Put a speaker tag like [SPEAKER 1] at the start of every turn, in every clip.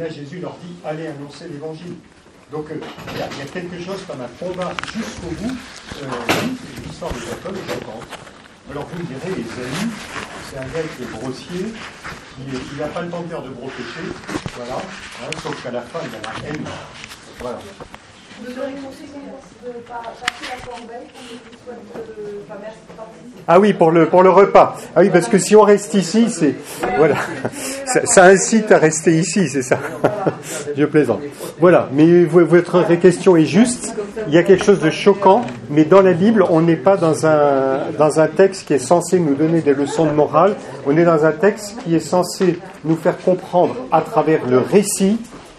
[SPEAKER 1] là, Jésus leur dit, allez annoncer l'évangile. Donc, il y a quelque chose comme un combat jusqu'au bout. Oui, c'est l'histoire de Jacob et Jacob. Alors, vous me direz, Ésaü, c'est un gars qui est grossier, qui n'a pas le temps de faire de gros péchés, voilà, hein, sauf qu'à la fin, il a la haine. Voilà.
[SPEAKER 2] Vous aurez conseillé de passer la corbeille pour
[SPEAKER 1] Ah oui, pour le repas. Ah oui, parce que si on reste ici, c'est voilà, ça incite à rester ici, c'est ça. Je plaisante. Voilà, mais votre question est juste. Il y a quelque chose de choquant, mais dans la Bible, on n'est pas dans un texte qui est censé nous donner des leçons de morale. On est dans un texte qui est censé nous faire comprendre à travers le récit,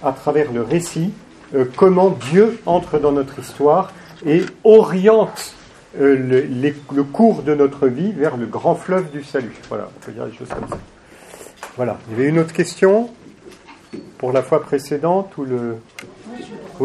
[SPEAKER 1] comment Dieu entre dans notre histoire et oriente le cours de notre vie vers le grand fleuve du salut. Voilà, on peut dire des choses comme ça. Voilà. Il y avait une autre question pour la fois précédente ou le... Oui ?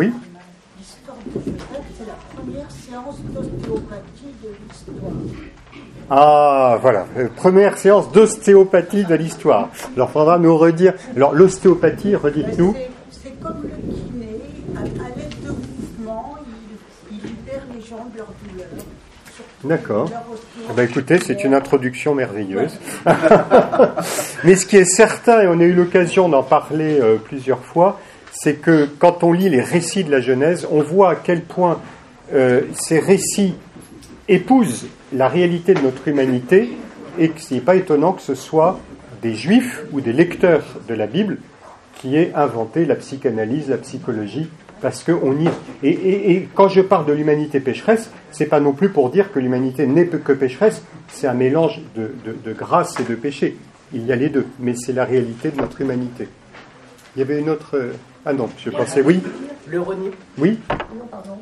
[SPEAKER 3] L'histoire de Joseph, c'est la première séance d'ostéopathie de l'histoire.
[SPEAKER 1] Ah, voilà. Première séance d'ostéopathie de l'histoire. Alors, il faudra nous redire... Alors, l'ostéopathie, redites-nous...
[SPEAKER 3] C'est comme le kiné, à l'aide de mouvements, il libère les gens de leur douleur.
[SPEAKER 1] D'accord. Écoutez, c'est une introduction merveilleuse. Mais ce qui est certain, et on a eu l'occasion d'en parler plusieurs fois, c'est que quand on lit les récits de la Genèse, on voit à quel point ces récits épousent la réalité de notre humanité, et que ce n'est pas étonnant que ce soit des juifs ou des lecteurs de la Bible qui aient inventé la psychanalyse, la psychologie, parce que on y... Et quand je parle de l'humanité pécheresse, c'est pas non plus pour dire que l'humanité n'est que pécheresse, c'est un mélange de grâce et de péché. Il y a les deux, mais c'est la réalité de notre humanité. Il y avait une autre... Ah non, je pensais, oui.
[SPEAKER 4] Le reniement.
[SPEAKER 1] Oui.
[SPEAKER 2] Non, pardon.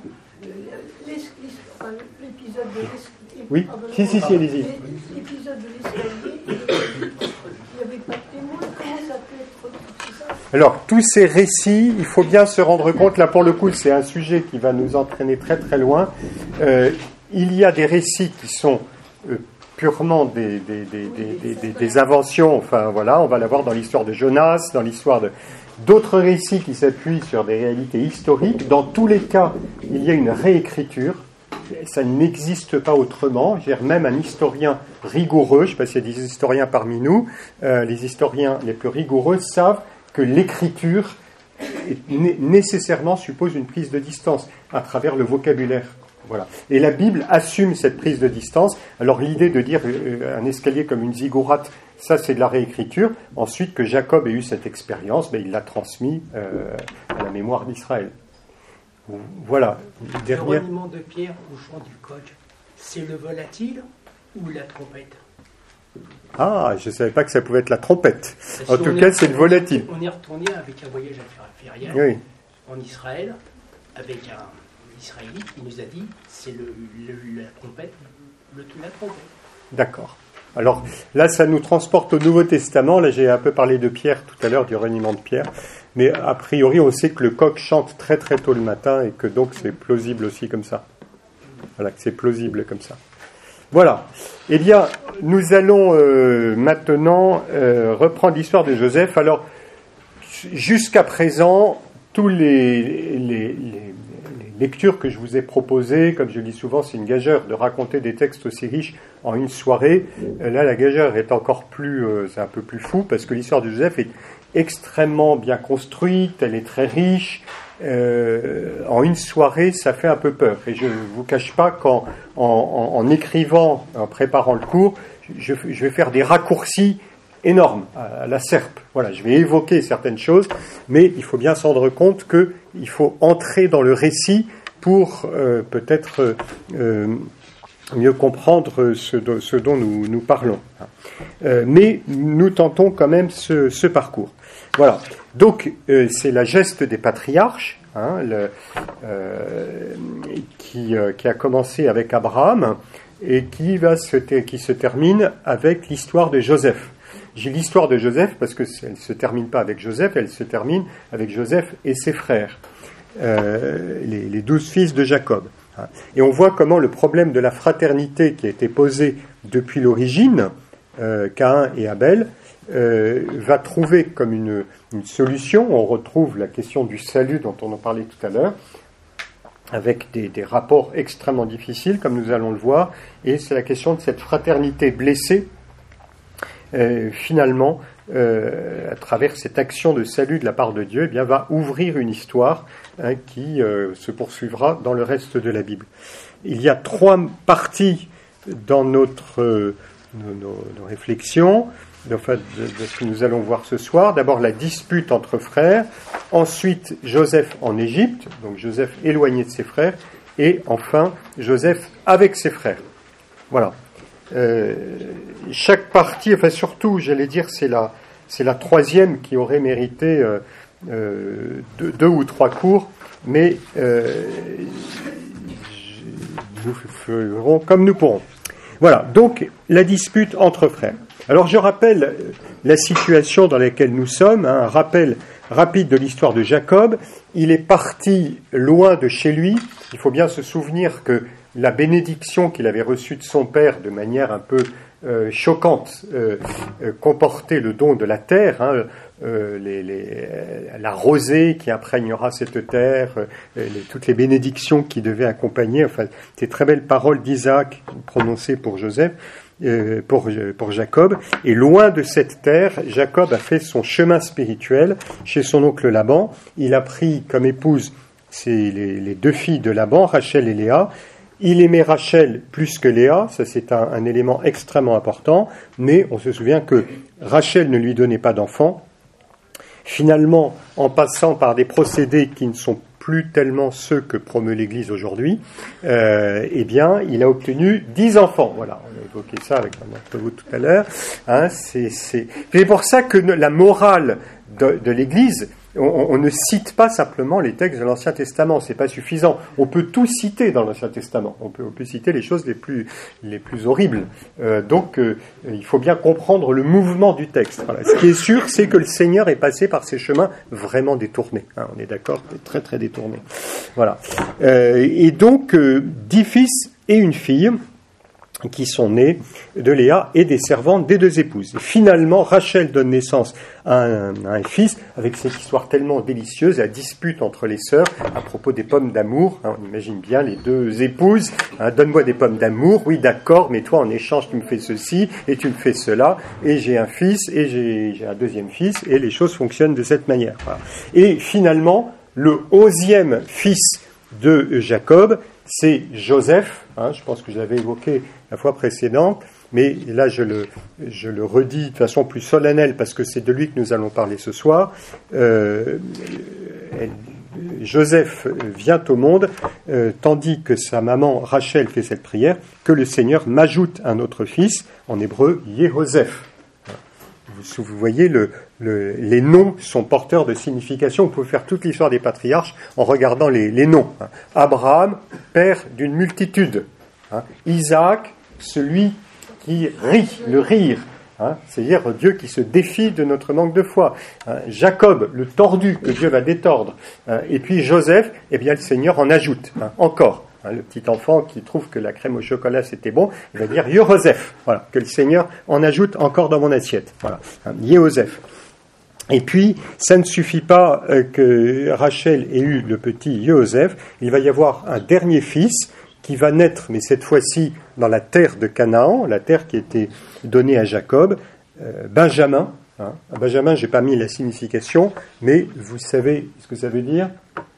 [SPEAKER 2] L'épisode de l'escalier.
[SPEAKER 1] Oui. Si, allez-y.
[SPEAKER 2] L'épisode de l'escalier, il n'y avait pas de témoin. Comment ça peut être tout ça ?
[SPEAKER 1] Alors, tous ces récits, il faut bien se rendre compte, là pour le coup, c'est un sujet qui va nous entraîner très très loin. Il y a des récits qui sont purement des inventions, enfin voilà, on va l'avoir dans l'histoire de Jonas, dans l'histoire d'autres récits qui s'appuient sur des réalités historiques. Dans tous les cas, il y a une réécriture. Ça n'existe pas autrement. Je veux dire, même un historien rigoureux, je ne sais pas s'il y a des historiens parmi nous, les historiens les plus rigoureux savent que l'écriture nécessairement suppose une prise de distance à travers le vocabulaire. Voilà. Et la Bible assume cette prise de distance. Alors l'idée de dire un escalier comme une ziggourate, ça c'est de la réécriture. Ensuite, que Jacob ait eu cette expérience, il l'a transmis à la mémoire d'Israël. Voilà.
[SPEAKER 4] Le reniement de pierre au chant du coq, c'est le volatile ou la trompette ?
[SPEAKER 1] Ah, je ne savais pas que ça pouvait être la trompette. En tout cas, c'est le volatile.
[SPEAKER 4] On est retourné avec un voyage férial en Israël, avec un Israélite qui nous a dit c'est la trompette, la trompette.
[SPEAKER 1] D'accord. Alors là, ça nous transporte au Nouveau Testament. Là, j'ai un peu parlé de Pierre tout à l'heure, du reniement de Pierre. Mais a priori, on sait que le coq chante très très tôt le matin et que donc c'est plausible aussi comme ça. Voilà, que c'est plausible comme ça. Voilà. Eh bien, nous allons maintenant reprendre l'histoire de Joseph. Alors, jusqu'à présent, tous les lectures que je vous ai proposées, comme je dis souvent, c'est une gageure de raconter des textes aussi riches en une soirée. Là, la gageure est encore plus, c'est un peu plus fou, parce que l'histoire de Joseph est extrêmement bien construite, elle est très riche. En une soirée, ça fait un peu peur. Et je ne vous cache pas qu'en écrivant, en préparant le cours, je vais faire des raccourcis énormes à la serpe. Voilà, je vais évoquer certaines choses, mais il faut bien se rendre compte qu'il faut entrer dans le récit pour peut-être mieux comprendre ce dont nous parlons. Mais nous tentons quand même ce parcours. Voilà. Donc, c'est la geste des patriarches, qui a commencé avec Abraham et qui se termine avec l'histoire de Joseph. J'ai l'histoire de Joseph parce qu'elle ne se termine pas avec Joseph, elle se termine avec Joseph et ses frères, les 12 fils de Jacob. Et on voit comment le problème de la fraternité qui a été posé depuis l'origine, Caïn et Abel, va trouver comme une solution. On retrouve la question du salut dont on en parlait tout à l'heure, avec des rapports extrêmement difficiles, comme nous allons le voir, et c'est la question de cette fraternité blessée, finalement, à travers cette action de salut de la part de Dieu, eh bien, va ouvrir une histoire qui se poursuivra dans le reste de la Bible. Il y a 3 parties dans nos réflexions, enfin, de ce que nous allons voir ce soir. D'abord la dispute entre frères, ensuite Joseph en Égypte, donc Joseph éloigné de ses frères, et enfin Joseph avec ses frères. Voilà. Chaque partie, enfin surtout, j'allais dire, c'est la 3e qui aurait mérité 2 ou 3 cours, mais nous ferons comme nous pourrons. Voilà, donc la dispute entre frères. Alors je rappelle la situation dans laquelle nous sommes, un rappel rapide de l'histoire de Jacob. Il est parti loin de chez lui. Il faut bien se souvenir que la bénédiction qu'il avait reçue de son père de manière un peu choquante comportait le don de la terre, la rosée qui imprégnera cette terre, toutes les bénédictions qui devaient accompagner, enfin, ces très belles paroles d'Isaac prononcées pour Joseph, pour Jacob. Et loin de cette terre, Jacob a fait son chemin spirituel chez son oncle Laban. Il a pris comme épouse les 2 filles de Laban, Rachel et Léa. Il aimait Rachel plus que Léa, ça c'est un élément extrêmement important, mais on se souvient que Rachel ne lui donnait pas d'enfants. Finalement, en passant par des procédés qui ne sont plus tellement ceux que promeut l'Église aujourd'hui, eh bien, il a obtenu 10 enfants. Voilà, on a évoqué ça avec un d'entre vous tout à l'heure. C'est pour ça que la morale de l'Église, on ne cite pas simplement les textes de l'Ancien Testament, c'est pas suffisant. On peut tout citer dans l'Ancien Testament. On peut citer les choses les plus horribles. Donc, il faut bien comprendre le mouvement du texte. Voilà. Ce qui est sûr, c'est que le Seigneur est passé par ces chemins vraiment détournés. On est d'accord, très très détournés. Voilà. Et donc, 10 fils et une fille qui sont nés de Léa et des servantes des 2 épouses. Et finalement, Rachel donne naissance à un fils, avec cette histoire tellement délicieuse, la dispute entre les sœurs à propos des pommes d'amour. On imagine bien les 2 épouses, donne-moi des pommes d'amour, oui d'accord, mais toi en échange tu me fais ceci et tu me fais cela, et j'ai un fils et j'ai un 2e fils, et les choses fonctionnent de cette manière. Voilà. Et finalement, le 11e fils de Jacob, c'est Joseph. Je pense que je l'avais évoqué la fois précédente, mais là je le redis de façon plus solennelle parce que c'est de lui que nous allons parler ce soir. Joseph vient au monde, tandis que sa maman Rachel fait cette prière, que le Seigneur m'ajoute un autre fils, en hébreu Yehoseph. Vous voyez, les noms sont porteurs de signification. Vous pouvez faire toute l'histoire des patriarches en regardant les noms. Abraham, père d'une multitude. Isaac, celui qui rit, le rire. C'est-à-dire Dieu qui se défie de notre manque de foi. Jacob, le tordu que Dieu va détordre. Et puis Joseph, eh bien le Seigneur en ajoute. Encore. Le petit enfant qui trouve que la crème au chocolat c'était bon, il va dire Yehoseph, voilà, que le Seigneur en ajoute encore dans mon assiette. Voilà, Yehoseph. Et puis, ça ne suffit pas que Rachel ait eu le petit Yehoseph, il va y avoir un dernier fils qui va naître, mais cette fois-ci dans la terre de Canaan, la terre qui était donnée à Jacob, Benjamin. Benjamin, j'ai pas mis la signification, mais vous savez ce que ça veut dire ?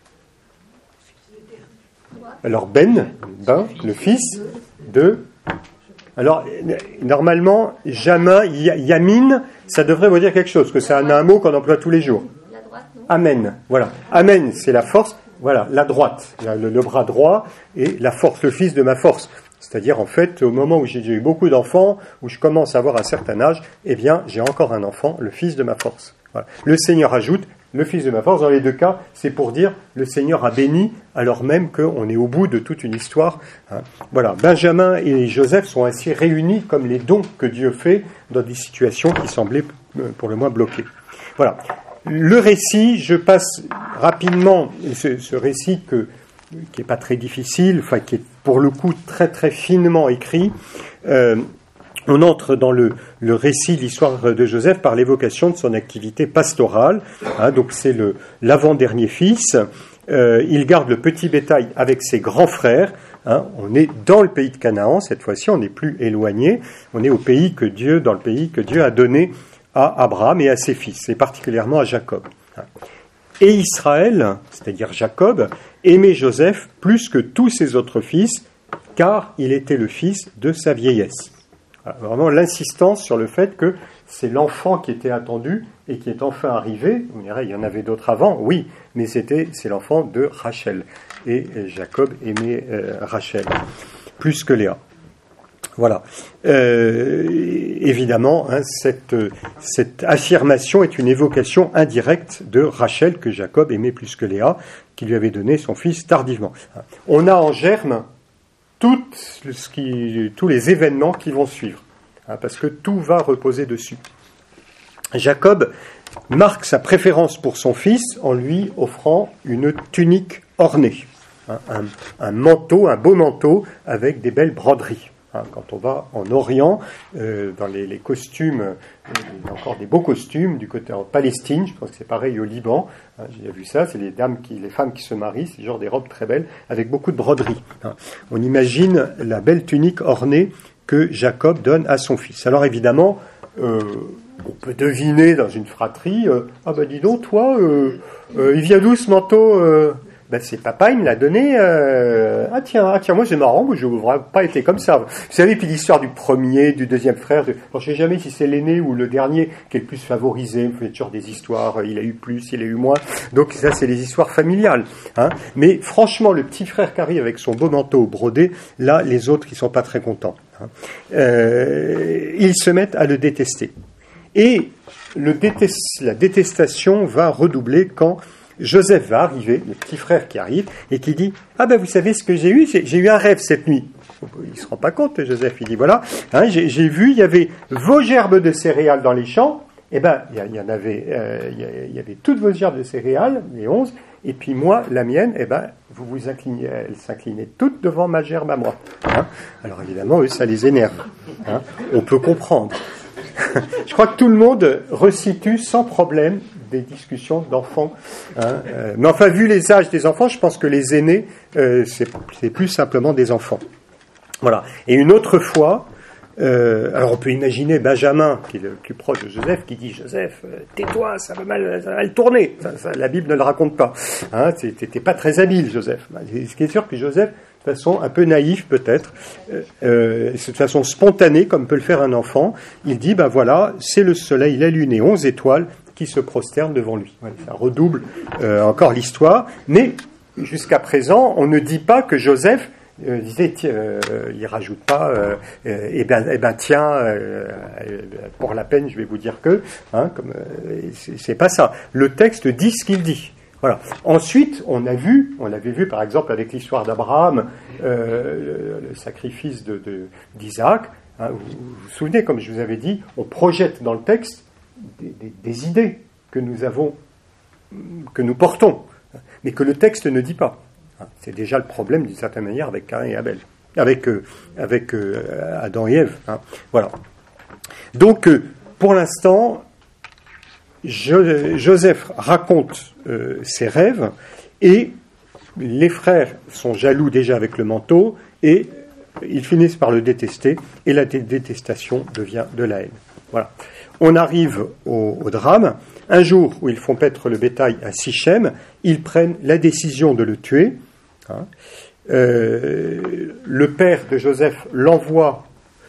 [SPEAKER 1] Alors le fils de... Alors, normalement, Yamin, ça devrait vous dire quelque chose, que c'est un mot qu'on emploie tous les jours.
[SPEAKER 5] La droite, non ?
[SPEAKER 1] Amen, voilà. Amen, c'est la force, voilà, la droite, le bras droit, et la force, le fils de ma force. C'est-à-dire, en fait, au moment où j'ai eu beaucoup d'enfants, où je commence à avoir un certain âge, eh bien, j'ai encore un enfant, le fils de ma force. Voilà. Le Seigneur ajoute, le fils de ma force, dans les 2 cas, c'est pour dire le Seigneur a béni, alors même qu'on est au bout de toute une histoire. Voilà, Benjamin et Joseph sont ainsi réunis comme les dons que Dieu fait dans des situations qui semblaient pour le moins bloquées. Voilà. Le récit, je passe rapidement, ce récit qui n'est pas très difficile, enfin qui est pour le coup très très finement écrit. on entre dans le récit de l'histoire de Joseph par l'évocation de son activité pastorale. Donc c'est l'avant-dernier fils. Il garde le petit bétail avec ses grands frères. On est dans le pays de Canaan, cette fois-ci, on n'est plus éloigné. On est dans le pays que Dieu a donné à Abraham et à ses fils, et particulièrement à Jacob. Et Israël, c'est-à-dire Jacob, aimait Joseph plus que tous ses autres fils, car il était le fils de sa vieillesse. Voilà, vraiment l'insistance sur le fait que c'est l'enfant qui était attendu et qui est enfin arrivé. Vous me direz, il y en avait d'autres avant, oui, mais c'est l'enfant de Rachel. Et Jacob aimait Rachel plus que Léa. Voilà. Évidemment, cette affirmation est une évocation indirecte de Rachel que Jacob aimait plus que Léa, qui lui avait donné son fils tardivement. On a en germe tous les événements qui vont suivre, parce que tout va reposer dessus. Jacob marque sa préférence pour son fils en lui offrant une tunique ornée, un manteau, un beau manteau avec des belles broderies. Quand on va en Orient, dans les costumes, il y a encore des beaux costumes du côté en Palestine, je pense que c'est pareil au Liban, j'ai vu ça, c'est les femmes qui se marient, c'est genre des robes très belles, avec beaucoup de broderies. On imagine la belle tunique ornée que Jacob donne à son fils. Alors évidemment, on peut deviner dans une fratrie, dis donc, toi, il vient d'où ce manteau c'est papa, il me l'a donné. Tiens, moi c'est marrant, moi je n'aurais pas été comme ça. Vous savez, puis l'histoire du premier, du deuxième frère, je ne sais jamais si c'est l'aîné ou le dernier qui est le plus favorisé. Vous faites toujours des histoires, il a eu plus, il a eu moins. Donc ça, c'est les histoires familiales. Mais franchement, le petit frère qui arrive avec son beau manteau brodé, là, les autres, ils ne sont pas très contents. Ils se mettent à le détester. Et la détestation va redoubler quand Joseph va arriver, le petit frère qui arrive, et qui dit « vous savez ce que j'ai eu ? J'ai eu un rêve cette nuit. » Il ne se rend pas compte, Joseph. Il dit « Voilà, j'ai vu, il y avait vos gerbes de céréales dans les champs. Il y avait toutes vos gerbes de céréales, les 11, et puis moi, la mienne, vous vous inclinez, elles s'inclinaient toutes devant ma gerbe à moi. » Alors évidemment, eux, ça les énerve. On peut comprendre. Je crois que tout le monde resitue sans problème des discussions d'enfants. Mais enfin, vu les âges des enfants, je pense que les aînés, c'est plus simplement des enfants. Voilà. Et une autre fois, alors on peut imaginer Benjamin, qui est le plus proche de Joseph, qui dit « Joseph, tais-toi, ça va mal tourner. » La Bible ne le raconte pas. T'es pas très habile, Joseph. Ce qui est sûr que Joseph, de façon un peu naïve peut-être, de façon spontanée, comme peut le faire un enfant, il dit, voilà, c'est le soleil, la lune et 11 étoiles qui se prosternent devant lui. Voilà, ça redouble encore l'histoire, mais jusqu'à présent, on ne dit pas que Joseph disait, il rajoute pas, tiens, pour la peine, je vais vous dire que, c'est pas ça. Le texte dit ce qu'il dit. Voilà. Ensuite, on l'avait vu par exemple avec l'histoire d'Abraham, le sacrifice d'Isaac. Vous vous souvenez, comme je vous avais dit, on projette dans le texte des idées que nous portons, mais que le texte ne dit pas. C'est déjà le problème d'une certaine manière avec Caïn et Abel, avec Adam et Ève. Voilà. Donc, pour l'instant, Joseph raconte ses rêves et les frères sont jaloux déjà avec le manteau et ils finissent par le détester et la détestation devient de la haine. Voilà. On arrive au drame. Un jour où ils font paître le bétail à Sichem, ils prennent la décision de le tuer. Le père de Joseph l'envoie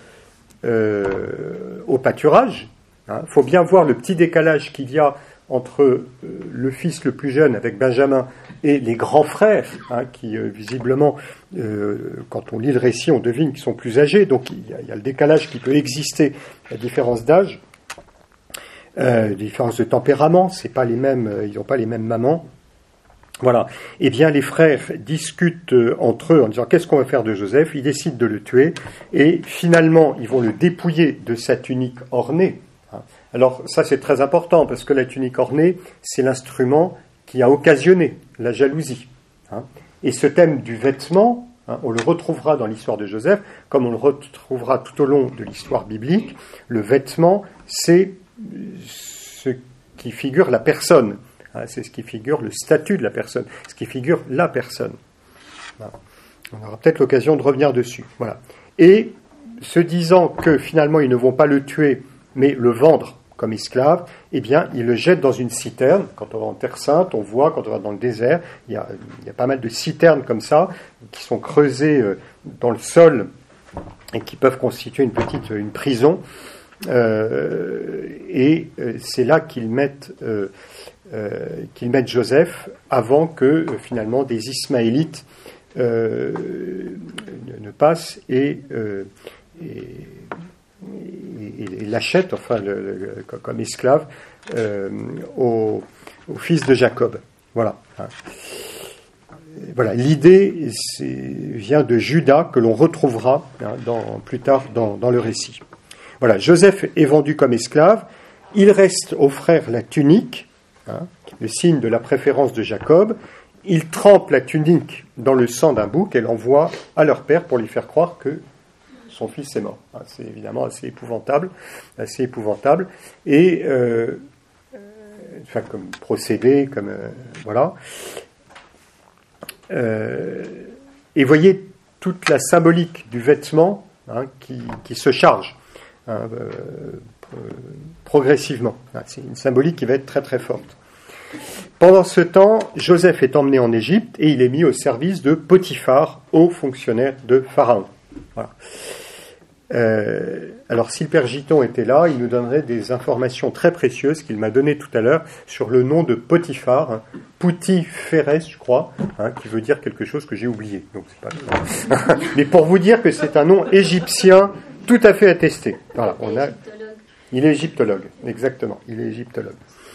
[SPEAKER 1] au pâturage. Il faut bien voir le petit décalage qu'il y a entre le fils le plus jeune avec Benjamin et les grands frères, qui visiblement, quand on lit le récit, on devine qu'ils sont plus âgés, donc il y a le décalage qui peut exister, la différence d'âge, la différence de tempérament, c'est pas les mêmes, ils n'ont pas les mêmes mamans. Voilà. Eh bien, les frères discutent entre eux en disant qu'est-ce qu'on va faire de Joseph. Ils décident de le tuer et finalement, ils vont le dépouiller de sa tunique ornée. Alors ça c'est très important parce que la tunique ornée c'est l'instrument qui a occasionné la jalousie. Et ce thème du vêtement On le retrouvera dans l'histoire de Joseph, comme on le retrouvera tout au long de l'histoire biblique. Le vêtement, c'est ce qui figure la personne. C'est ce qui figure le statut de la personne, ce qui figure la personne. Voilà. On aura peut-être l'occasion de revenir dessus. Voilà. Et se disant que finalement ils ne vont pas le tuer, mais le vendre comme esclave, eh bien, ils le jettent dans une citerne. Quand on va en Terre Sainte, on voit, quand on va dans le désert, il y a pas mal de citernes comme ça, qui sont creusées dans le sol et qui peuvent constituer une prison. Et c'est là qu'ils mettent Joseph avant que finalement des Ismaélites ne passent et l'achètent, enfin, comme esclave au fils de Jacob. Voilà. Voilà. L'idée vient de Judas, que l'on retrouvera plus tard dans le récit. Voilà. Joseph est vendu comme esclave. Il reste aux frères la tunique, le signe de la préférence de Jacob. Il trempe la tunique dans le sang d'un bouc et l'envoie à leur père pour lui faire croire que son fils est mort. C'est évidemment assez épouvantable. Et enfin, comme procédé, comme voilà. Et voyez toute la symbolique du vêtement qui se charge progressivement. C'est une symbolique qui va être très très forte. Pendant ce temps, Joseph est emmené en Égypte et il est mis au service de Potiphar, haut fonctionnaire de Pharaon. Voilà. Alors, si le père Giton était là, il nous donnerait des informations très précieuses qu'il m'a données tout à l'heure sur le nom de Potiphar, Poutiférès, je crois, qui veut dire quelque chose que j'ai oublié. Donc, c'est pas mais pour vous dire que c'est un nom égyptien tout à fait attesté. Voilà, il est égyptologue, exactement. Il est égyptologue.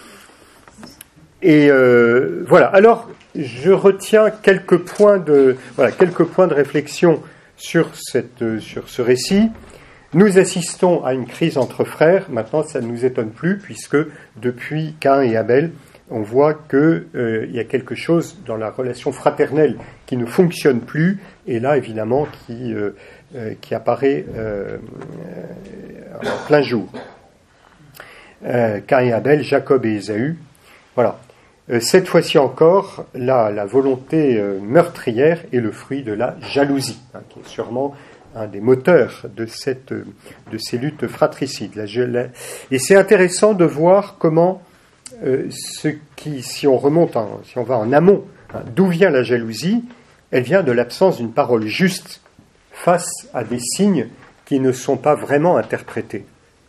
[SPEAKER 1] Et voilà. Alors, je retiens quelques points de réflexion sur ce récit. Nous assistons à une crise entre frères. Maintenant, ça ne nous étonne plus, puisque depuis Caïn et Abel, on voit qu'il y a quelque chose dans la relation fraternelle qui ne fonctionne plus, et là, évidemment, qui apparaît en plein jour. Caïn et Abel, Jacob et Ésaü. Voilà. Cette fois-ci encore, la volonté meurtrière est le fruit de la jalousie, qui est sûrement un des moteurs de ces luttes fratricides. Et c'est intéressant de voir comment si on va en amont, d'où vient la jalousie, elle vient de l'absence d'une parole juste face à des signes qui ne sont pas vraiment interprétés.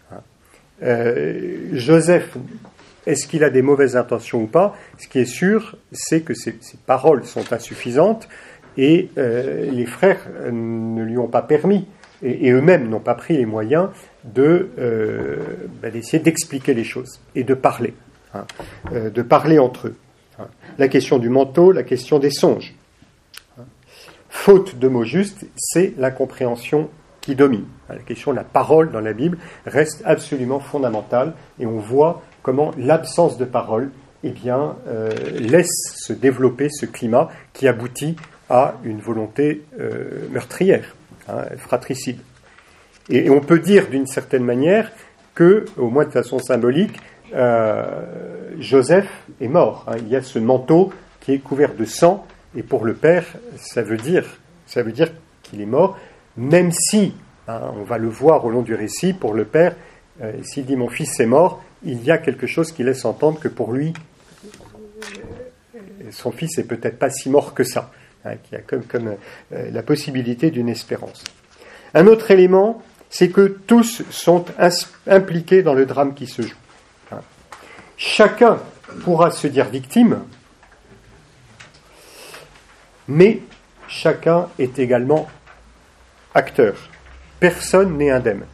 [SPEAKER 1] Joseph, est-ce qu'il a des mauvaises intentions ou pas ? Ce qui est sûr, c'est que ses paroles sont insuffisantes et les frères ne lui ont pas permis, et eux-mêmes n'ont pas pris les moyens d'essayer d'expliquer les choses et de parler entre eux. La question du manteau, la question des songes. Faute de mots justes, c'est l'incompréhension qui domine. La question de la parole dans la Bible reste absolument fondamentale, et on voit comment l'absence de parole laisse se développer ce climat qui aboutit à une volonté meurtrière, fratricide. Et on peut dire d'une certaine manière que, au moins de façon symbolique, Joseph est mort. Il y a ce manteau qui est couvert de sang, et pour le père, ça veut dire qu'il est mort, même si, on va le voir au long du récit, pour le père, s'il dit « mon fils est mort », il y a quelque chose qui laisse entendre que pour lui, son fils n'est peut-être pas si mort que ça, qu'il y a comme la possibilité d'une espérance. Un autre élément, c'est que tous sont impliqués dans le drame qui se joue. Chacun pourra se dire victime, mais chacun est également acteur. Personne n'est indemne.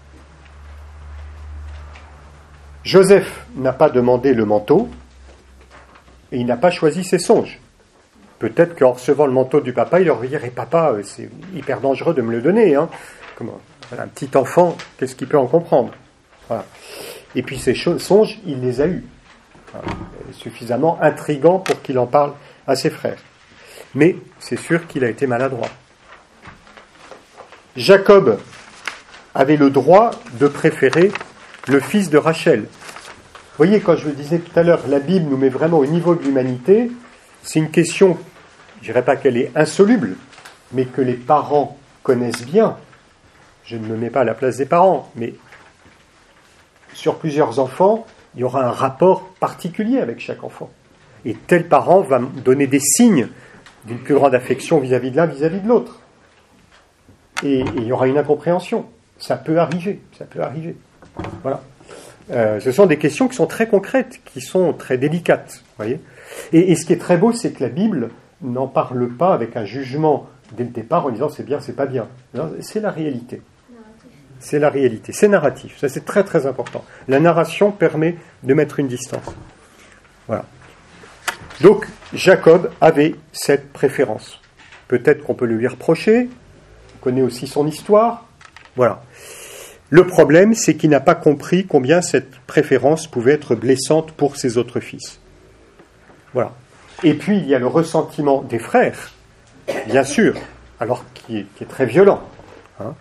[SPEAKER 1] Joseph n'a pas demandé le manteau et il n'a pas choisi ses songes. Peut-être qu'en recevant le manteau du papa, il aurait dit « Papa, c'est hyper dangereux de me le donner. Comment ? Un petit enfant, qu'est-ce qu'il peut en comprendre ?» Voilà. Et puis ces songes, il les a eus. Suffisamment intrigants pour qu'il en parle à ses frères. Mais c'est sûr qu'il a été maladroit. Jacob avait le droit de préférer le fils de Rachel. Vous voyez, quand je le disais tout à l'heure, la Bible nous met vraiment au niveau de l'humanité. C'est une question, je ne dirais pas qu'elle est insoluble, mais que les parents connaissent bien. Je ne me mets pas à la place des parents, mais sur plusieurs enfants, il y aura un rapport particulier avec chaque enfant. Et tel parent va donner des signes d'une plus grande affection vis-à-vis de l'un, vis-à-vis de l'autre. Et il y aura une incompréhension. Ça peut arriver. Voilà. Ce sont des questions qui sont très concrètes, qui sont très délicates. Voyez. Et ce qui est très beau, c'est que la Bible n'en parle pas avec un jugement dès le départ en disant c'est bien, c'est pas bien. Non, c'est la réalité. C'est la réalité. C'est narratif. Ça, c'est très très important. La narration permet de mettre une distance. Voilà. Donc, Jacob avait cette préférence. Peut-être qu'on peut le lui reprocher. On connaît aussi son histoire. Voilà. Le problème, c'est qu'il n'a pas compris combien cette préférence pouvait être blessante pour ses autres fils. Voilà. Et puis, il y a le ressentiment des frères, bien sûr, alors qui est très violent. Hein.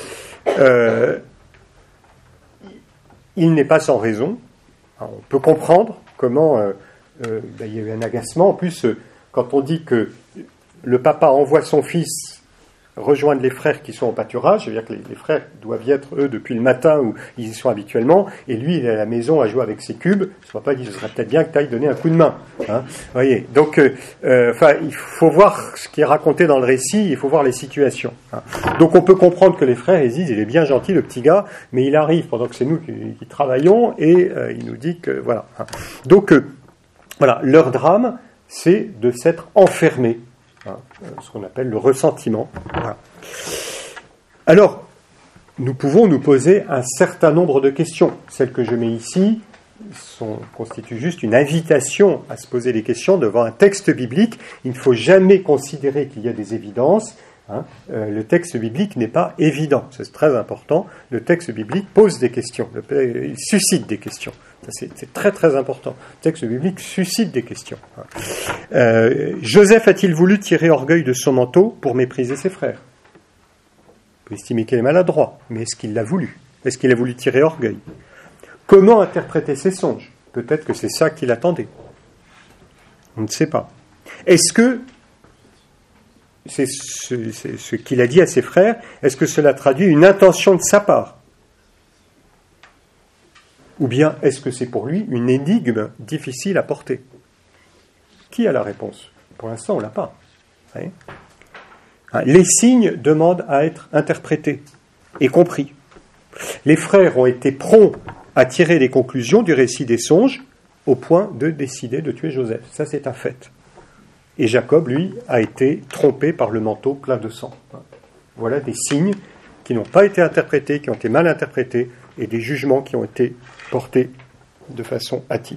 [SPEAKER 1] Il n'est pas sans raison. Alors, on peut comprendre comment il y a eu un agacement. En plus, quand on dit que le papa envoie son fils rejoindre les frères qui sont au pâturage, c'est-à-dire que les frères doivent y être, eux, depuis le matin où ils y sont habituellement, et lui, il est à la maison à jouer avec ses cubes, ce papa dit, ce serait peut-être bien que tu ailles donner un coup de main. Hein, voyez. Donc, il faut voir ce qui est raconté dans le récit, il faut voir les situations. Hein. Donc, on peut comprendre que les frères, ils disent, il est bien gentil, le petit gars, mais il arrive pendant que c'est nous qui travaillons, et il nous dit que, voilà. Hein. Donc, voilà, leur drame, c'est de s'être enfermés. Hein, ce qu'on appelle le ressentiment. Voilà. Alors, nous pouvons nous poser un certain nombre de questions. Celles que je mets ici constituent juste une invitation à se poser des questions devant un texte biblique. Il ne faut jamais considérer qu'il y a des évidences. Hein. Le texte biblique n'est pas évident. C'est très important. Le texte biblique pose des questions. Il suscite des questions. C'est très très important. Le texte biblique suscite des questions. Joseph a-t-il voulu tirer orgueil de son manteau pour mépriser ses frères ? On peut estimer qu'il est maladroit, mais est-ce qu'il l'a voulu ? Est-ce qu'il a voulu tirer orgueil ? Comment interpréter ses songes ? Peut-être que c'est ça qu'il attendait. On ne sait pas. Est-ce que c'est ce qu'il a dit à ses frères, est-ce que cela traduit une intention de sa part ? Ou bien est-ce que c'est pour lui une énigme difficile à porter ? Qui a la réponse ? Pour l'instant, on ne l'a pas. Oui. Les signes demandent à être interprétés et compris. Les frères ont été prompts à tirer les conclusions du récit des songes au point de décider de tuer Joseph. Ça, c'est un fait. Et Jacob, lui, a été trompé par le manteau plein de sang. Voilà des signes qui n'ont pas été interprétés, qui ont été mal interprétés, et des jugements qui ont été portés de façon hâtive.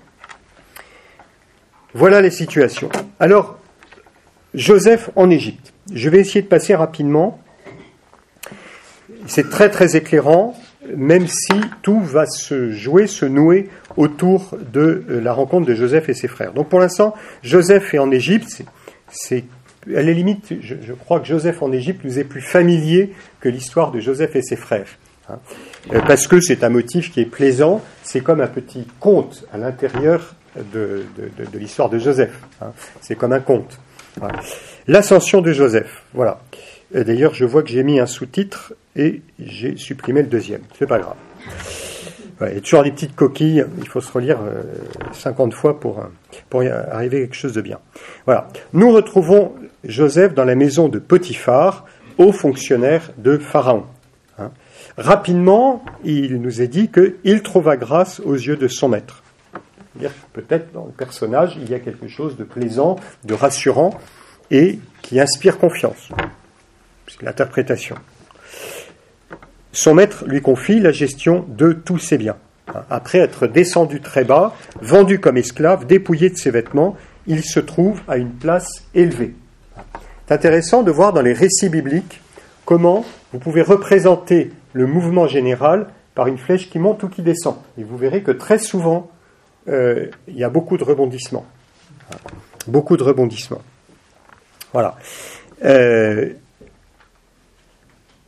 [SPEAKER 1] Voilà les situations. Alors, Joseph en Égypte. Je vais essayer de passer rapidement. C'est très très éclairant, même si tout va se nouer autour de la rencontre de Joseph et ses frères. Donc pour l'instant, Joseph est en Égypte. C'est à la limite, je crois que Joseph en Égypte nous est plus familier que l'histoire de Joseph et ses frères. Hein. Parce que c'est un motif qui est plaisant, c'est comme un petit conte à l'intérieur de l'histoire de Joseph. Hein. C'est comme un conte. Voilà. L'ascension de Joseph. Voilà. D'ailleurs, je vois que j'ai mis un sous-titre et j'ai supprimé le deuxième. C'est pas grave. Voilà, il y a toujours des petites coquilles, il faut se relire 50 fois pour y arriver à quelque chose de bien. Voilà. Nous retrouvons Joseph dans la maison de Potiphar, haut fonctionnaire de Pharaon. Hein. Rapidement, il nous est dit qu'il trouva grâce aux yeux de son maître. C'est-à-dire que peut-être dans le personnage, il y a quelque chose de plaisant, de rassurant et qui inspire confiance. C'est l'interprétation. Son maître lui confie la gestion de tous ses biens. Après être descendu très bas, vendu comme esclave, dépouillé de ses vêtements, il se trouve à une place élevée. C'est intéressant de voir dans les récits bibliques comment vous pouvez représenter le mouvement général par une flèche qui monte ou qui descend. Et vous verrez que très souvent, il y a beaucoup de rebondissements. Beaucoup de rebondissements. Voilà.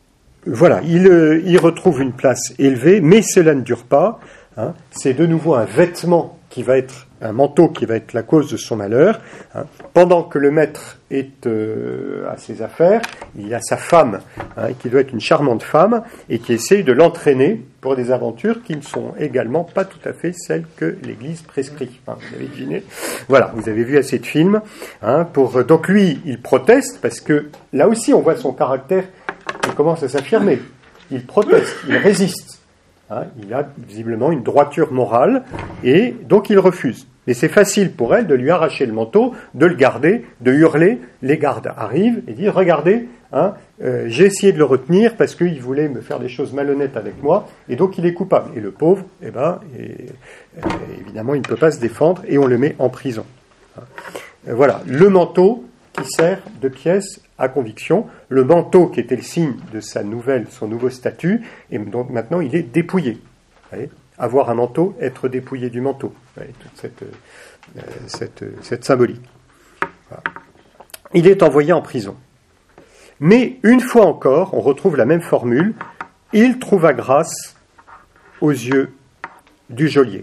[SPEAKER 1] voilà, il retrouve une place élevée, mais cela ne dure pas. Hein. C'est de nouveau un vêtement qui va être, un manteau qui va être la cause de son malheur. Hein. Pendant que le maître est à ses affaires, il y a sa femme, hein, qui doit être une charmante femme, et qui essaye de l'entraîner pour des aventures qui ne sont également pas tout à fait celles que l'Église prescrit. Hein, vous avez deviné. Voilà, vous avez vu assez de films. Hein, donc lui, il proteste, parce que là aussi, on voit son caractère qui commence à s'affirmer. Il proteste, il résiste. Hein, il a visiblement une droiture morale, et donc il refuse. Mais c'est facile pour elle de lui arracher le manteau, de le garder, de hurler. Les gardes arrivent et disent « Regardez, hein, j'ai essayé de le retenir parce qu'il voulait me faire des choses malhonnêtes avec moi, et donc il est coupable. » Et le pauvre, évidemment, il ne peut pas se défendre, et on le met en prison. Voilà, le manteau qui sert de pièce à conviction, le manteau qui était le signe de son nouveau statut, et donc maintenant il est dépouillé. Vous voyez, avoir un manteau, être dépouillé du manteau. Vous voyez, toute cette symbolique. Voilà. Il est envoyé en prison. Mais une fois encore, on retrouve la même formule, il trouva grâce aux yeux du geôlier.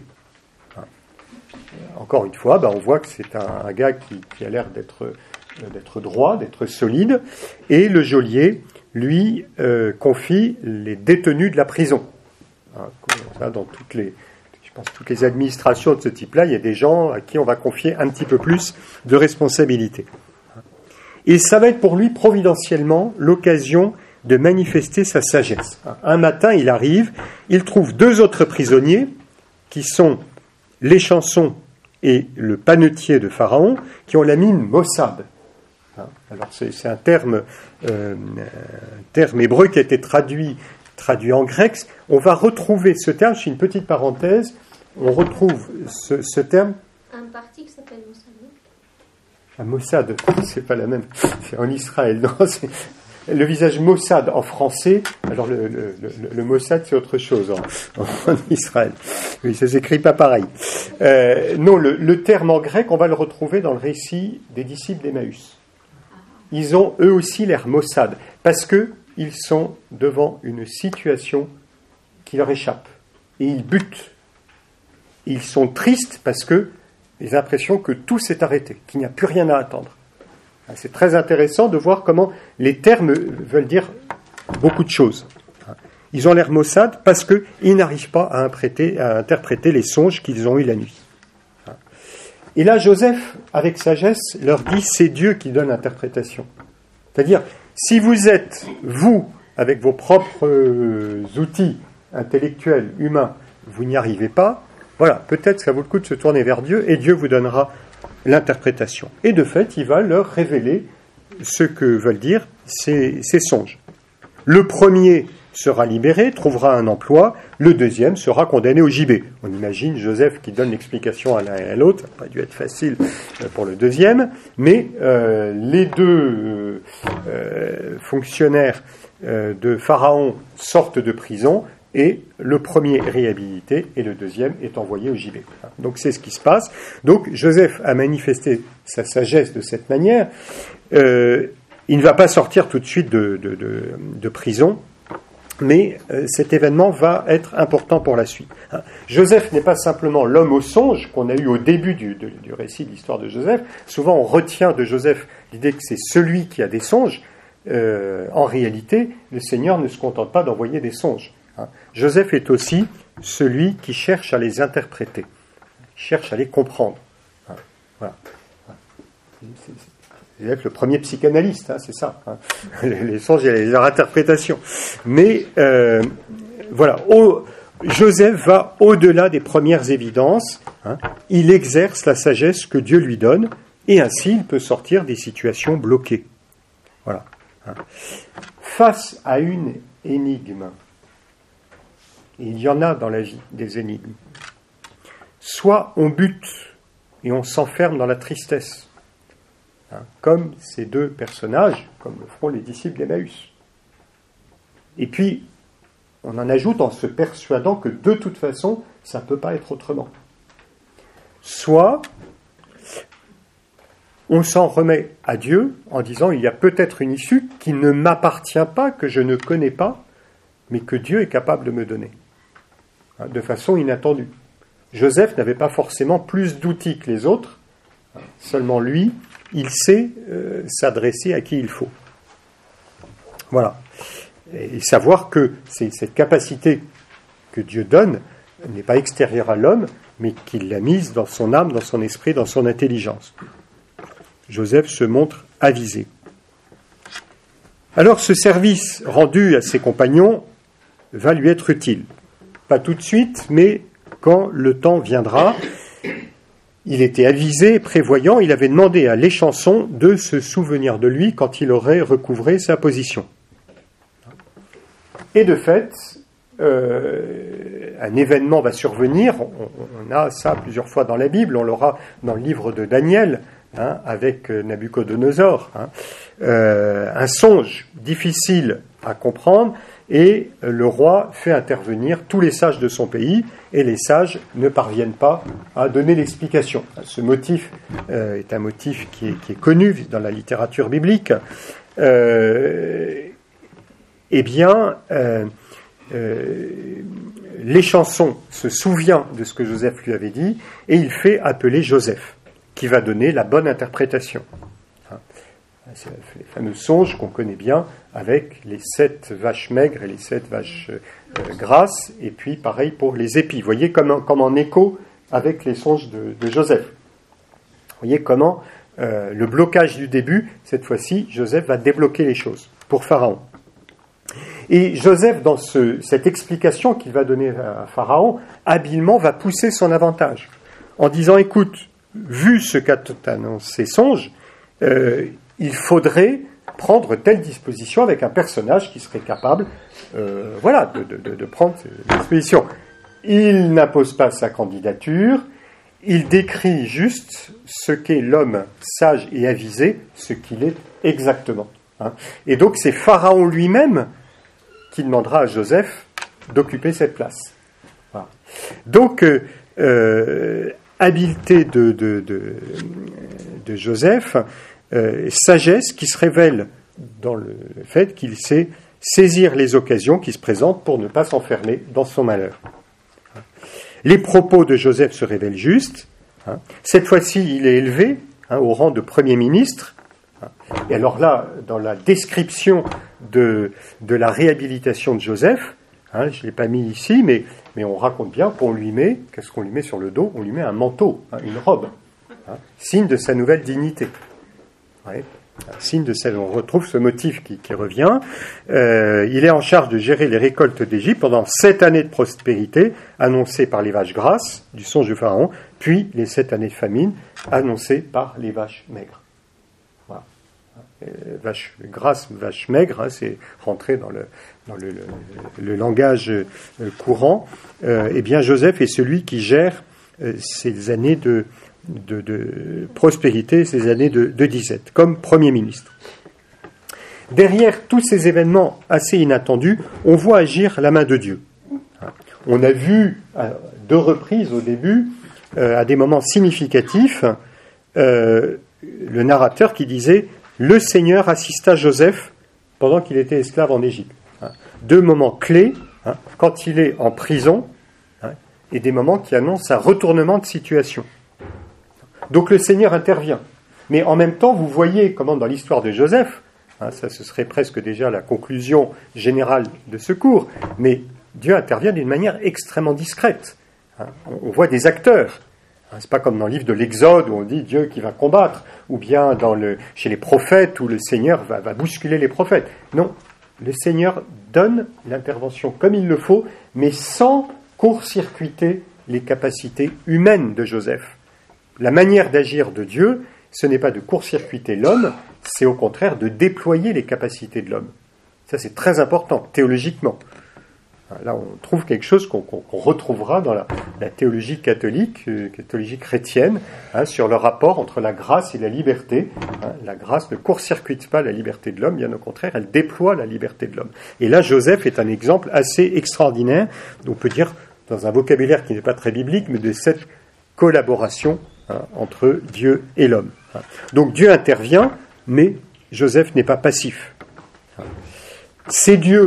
[SPEAKER 1] Encore une fois, on voit que c'est un gars qui a l'air d'être droit, d'être solide, et le geôlier lui confie les détenus de la prison. Hein, dans toutes les administrations de ce type-là, il y a des gens à qui on va confier un petit peu plus de responsabilité. Et ça va être pour lui providentiellement l'occasion de manifester sa sagesse. Un matin, il arrive, il trouve 2 autres prisonniers qui sont les chansons et le panetier de Pharaon, qui ont la mine maussade. Alors c'est un terme hébreu qui a été traduit en grec. On va retrouver ce terme, je fais une petite parenthèse, on retrouve ce terme.
[SPEAKER 5] Un parti qui s'appelle Mossad.
[SPEAKER 1] Un Mossad, c'est pas la même, c'est en Israël. Non, c'est le visage Mossad en français, alors le Mossad c'est autre chose en Israël. Oui, ça s'écrit pas pareil. Non, le terme en grec, on va le retrouver dans le récit des disciples d'Emmaüs. Ils ont eux aussi l'air maussades, parce qu'ils sont devant une situation qui leur échappe. Et ils butent. Ils sont tristes parce que ils ont l'impression que tout s'est arrêté, qu'il n'y a plus rien à attendre. C'est très intéressant de voir comment les termes veulent dire beaucoup de choses. Ils ont l'air maussades parce qu'ils n'arrivent pas à interpréter les songes qu'ils ont eus la nuit. Et là, Joseph, avec sagesse, leur dit, c'est Dieu qui donne l'interprétation. C'est-à-dire, si vous êtes, vous, avec vos propres outils intellectuels, humains, vous n'y arrivez pas, voilà, peut-être ça vaut le coup de se tourner vers Dieu, et Dieu vous donnera l'interprétation. Et de fait, il va leur révéler ce que veulent dire ces songes. Le premier sera libéré, trouvera un emploi, le deuxième sera condamné au gibet. On imagine Joseph qui donne l'explication à l'un et à l'autre, ça n'a pas dû être facile pour le deuxième, mais les 2 fonctionnaires de Pharaon sortent de prison, et le premier est réhabilité, et le deuxième est envoyé au gibet. Donc c'est ce qui se passe. Donc Joseph a manifesté sa sagesse de cette manière. Il ne va pas sortir tout de suite de prison, mais cet événement va être important pour la suite. Joseph n'est pas simplement l'homme au songe qu'on a eu au début du récit de l'histoire de Joseph. Souvent on retient de Joseph l'idée que c'est celui qui a des songes. En réalité, le Seigneur ne se contente pas d'envoyer des songes. Joseph est aussi celui qui cherche à les interpréter, cherche à les comprendre. Voilà. Joseph, le premier psychanalyste, c'est ça. Les songes et leur interprétation. Mais voilà, Joseph va au-delà des premières évidences. Il exerce la sagesse que Dieu lui donne, et ainsi il peut sortir des situations bloquées. Voilà. Face à une énigme, et il y en a dans la vie des énigmes, soit on bute et on s'enferme dans la tristesse, comme ces 2 personnages, comme le feront les disciples d'Emmaüs. Et puis, on en ajoute en se persuadant que de toute façon, ça ne peut pas être autrement. Soit on s'en remet à Dieu en disant il y a peut-être une issue qui ne m'appartient pas, que je ne connais pas, mais que Dieu est capable de me donner, de façon inattendue. Joseph n'avait pas forcément plus d'outils que les autres, seulement lui, il sait s'adresser à qui il faut. Voilà. Et savoir que cette capacité que Dieu donne n'est pas extérieure à l'homme, mais qu'il l'a mise dans son âme, dans son esprit, dans son intelligence. Joseph se montre avisé. Alors ce service rendu à ses compagnons va lui être utile. Pas tout de suite, mais quand le temps viendra. Il était avisé, prévoyant, il avait demandé à l'Échanson de se souvenir de lui quand il aurait recouvré sa position. Et de fait, un événement va survenir, on a ça plusieurs fois dans la Bible, on l'aura dans le livre de Daniel, avec Nabuchodonosor, un songe difficile à comprendre, et le roi fait intervenir tous les sages de son pays, et les sages ne parviennent pas à donner l'explication. Ce motif est un motif qui est connu dans la littérature biblique. L'Échanson se souvient de ce que Joseph lui avait dit, et il fait appeler Joseph, qui va donner la bonne interprétation. C'est les fameux songes qu'on connaît bien, avec les 7 vaches maigres et les 7 vaches grasses, et puis pareil pour les épis. Vous voyez comme en écho avec les songes de Joseph. Vous voyez comment le blocage du début, cette fois-ci, Joseph va débloquer les choses pour Pharaon. Et Joseph, dans cette explication qu'il va donner à Pharaon, habilement va pousser son avantage, en disant, écoute, vu ce qu'a annoncé songe, il faudrait prendre telle disposition avec un personnage qui serait capable de prendre cette disposition. Il n'impose pas sa candidature, il décrit juste ce qu'est l'homme sage et avisé, ce qu'il est exactement. Et donc c'est Pharaon lui-même qui demandera à Joseph d'occuper cette place. Voilà. Donc, habileté de Joseph, sagesse qui se révèle dans le fait qu'il sait saisir les occasions qui se présentent pour ne pas s'enfermer dans son malheur. Les propos de Joseph se révèlent justes. Cette fois-ci, il est élevé au rang de Premier ministre. Et alors là, dans la description de la réhabilitation de Joseph, je ne l'ai pas mis ici, mais on raconte bien qu'on lui met, qu'est-ce qu'on lui met sur le dos ? On lui met un manteau, une robe, signe de sa nouvelle dignité. Signe de ça, on retrouve ce motif qui revient. Il est en charge de gérer les récoltes d'Égypte pendant 7 années de prospérité, annoncées par les vaches grasses du songe de Pharaon, puis les 7 années de famine, annoncées par les vaches maigres. Voilà. Vaches grasses, vaches maigres, c'est rentré dans le langage courant. Eh bien, Joseph est celui qui gère ces années de prospérité, ces années de disette, comme Premier ministre. Derrière tous ces événements assez inattendus, on voit agir la main de Dieu. On a vu à 2 reprises au début, à des moments significatifs, le narrateur qui disait « Le Seigneur assista Joseph pendant qu'il était esclave en Égypte ». 2 moments clés, quand il est en prison, et des moments qui annoncent un retournement de situation. Donc le Seigneur intervient. Mais en même temps, vous voyez comment dans l'histoire de Joseph, ça ce serait presque déjà la conclusion générale de ce cours, mais Dieu intervient d'une manière extrêmement discrète. On voit des acteurs. C'est pas comme dans le livre de l'Exode où on dit Dieu qui va combattre, ou bien chez les prophètes où le Seigneur va bousculer les prophètes. Non, le Seigneur donne l'intervention comme il le faut, mais sans court-circuiter les capacités humaines de Joseph. La manière d'agir de Dieu, ce n'est pas de court-circuiter l'homme, c'est au contraire de déployer les capacités de l'homme. Ça, c'est très important, théologiquement. Là, on trouve quelque chose qu'on retrouvera dans la théologie catholique, théologie chrétienne, sur le rapport entre la grâce et la liberté. La grâce ne court-circuite pas la liberté de l'homme, bien au contraire, elle déploie la liberté de l'homme. Et là, Joseph est un exemple assez extraordinaire, on peut dire, dans un vocabulaire qui n'est pas très biblique, mais de cette collaboration entre Dieu et l'homme. Donc Dieu intervient, mais Joseph n'est pas passif. C'est Dieu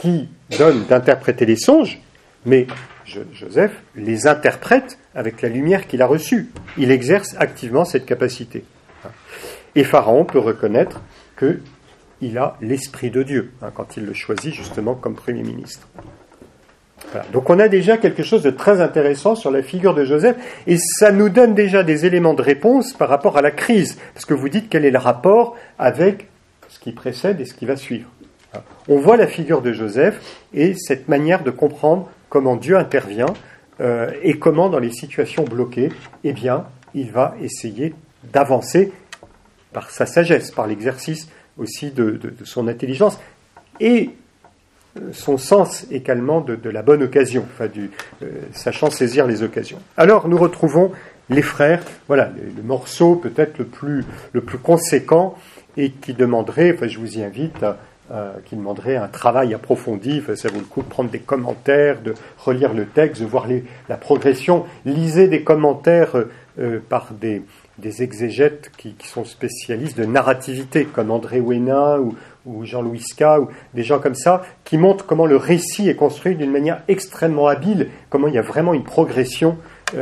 [SPEAKER 1] qui donne d'interpréter les songes, mais Joseph les interprète avec la lumière qu'il a reçue. Il exerce activement cette capacité. Et Pharaon peut reconnaître qu'il a l'Esprit de Dieu, quand il le choisit justement comme Premier ministre. Voilà. Donc on a déjà quelque chose de très intéressant sur la figure de Joseph, et ça nous donne déjà des éléments de réponse par rapport à la crise, parce que vous dites quel est le rapport avec ce qui précède et ce qui va suivre. On voit la figure de Joseph et cette manière de comprendre comment Dieu intervient et comment dans les situations bloquées, eh bien, il va essayer d'avancer par sa sagesse, par l'exercice aussi de son intelligence et son sens également de la bonne occasion, sachant saisir les occasions. Alors nous retrouvons les frères, voilà, le morceau peut-être le plus conséquent et qui demanderait, je vous y invite, qui demanderait un travail approfondi, ça vaut le coup de prendre des commentaires, de relire le texte, de voir la progression. Lisez des commentaires par des exégètes qui sont spécialistes de narrativité, comme André Ouénin ou Jean-Louis Ska, ou des gens comme ça, qui montrent comment le récit est construit d'une manière extrêmement habile, comment il y a vraiment une progression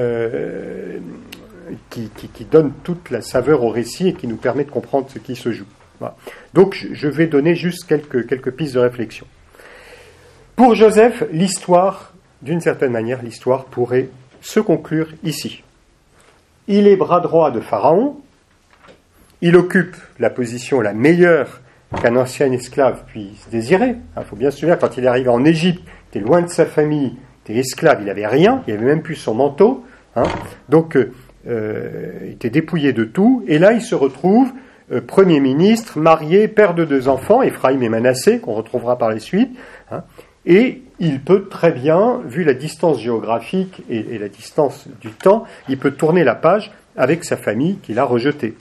[SPEAKER 1] qui donne toute la saveur au récit et qui nous permet de comprendre ce qui se joue. Voilà. Donc je vais donner juste quelques pistes de réflexion. Pour Joseph, l'histoire, d'une certaine manière, l'histoire pourrait se conclure ici. Il est bras droit de Pharaon, il occupe la position la meilleure qu'un ancien esclave puisse désirer. Il faut bien se souvenir, quand il est arrivé en Égypte, il était loin de sa famille, il était esclave, il n'avait rien, il n'avait même plus son manteau, donc il était dépouillé de tout, et là il se retrouve Premier ministre, marié, père de 2 enfants, Éphraïm et Manassé, qu'on retrouvera par la suite, et il peut très bien, vu la distance géographique et la distance du temps, il peut tourner la page avec sa famille qu'il a rejetée.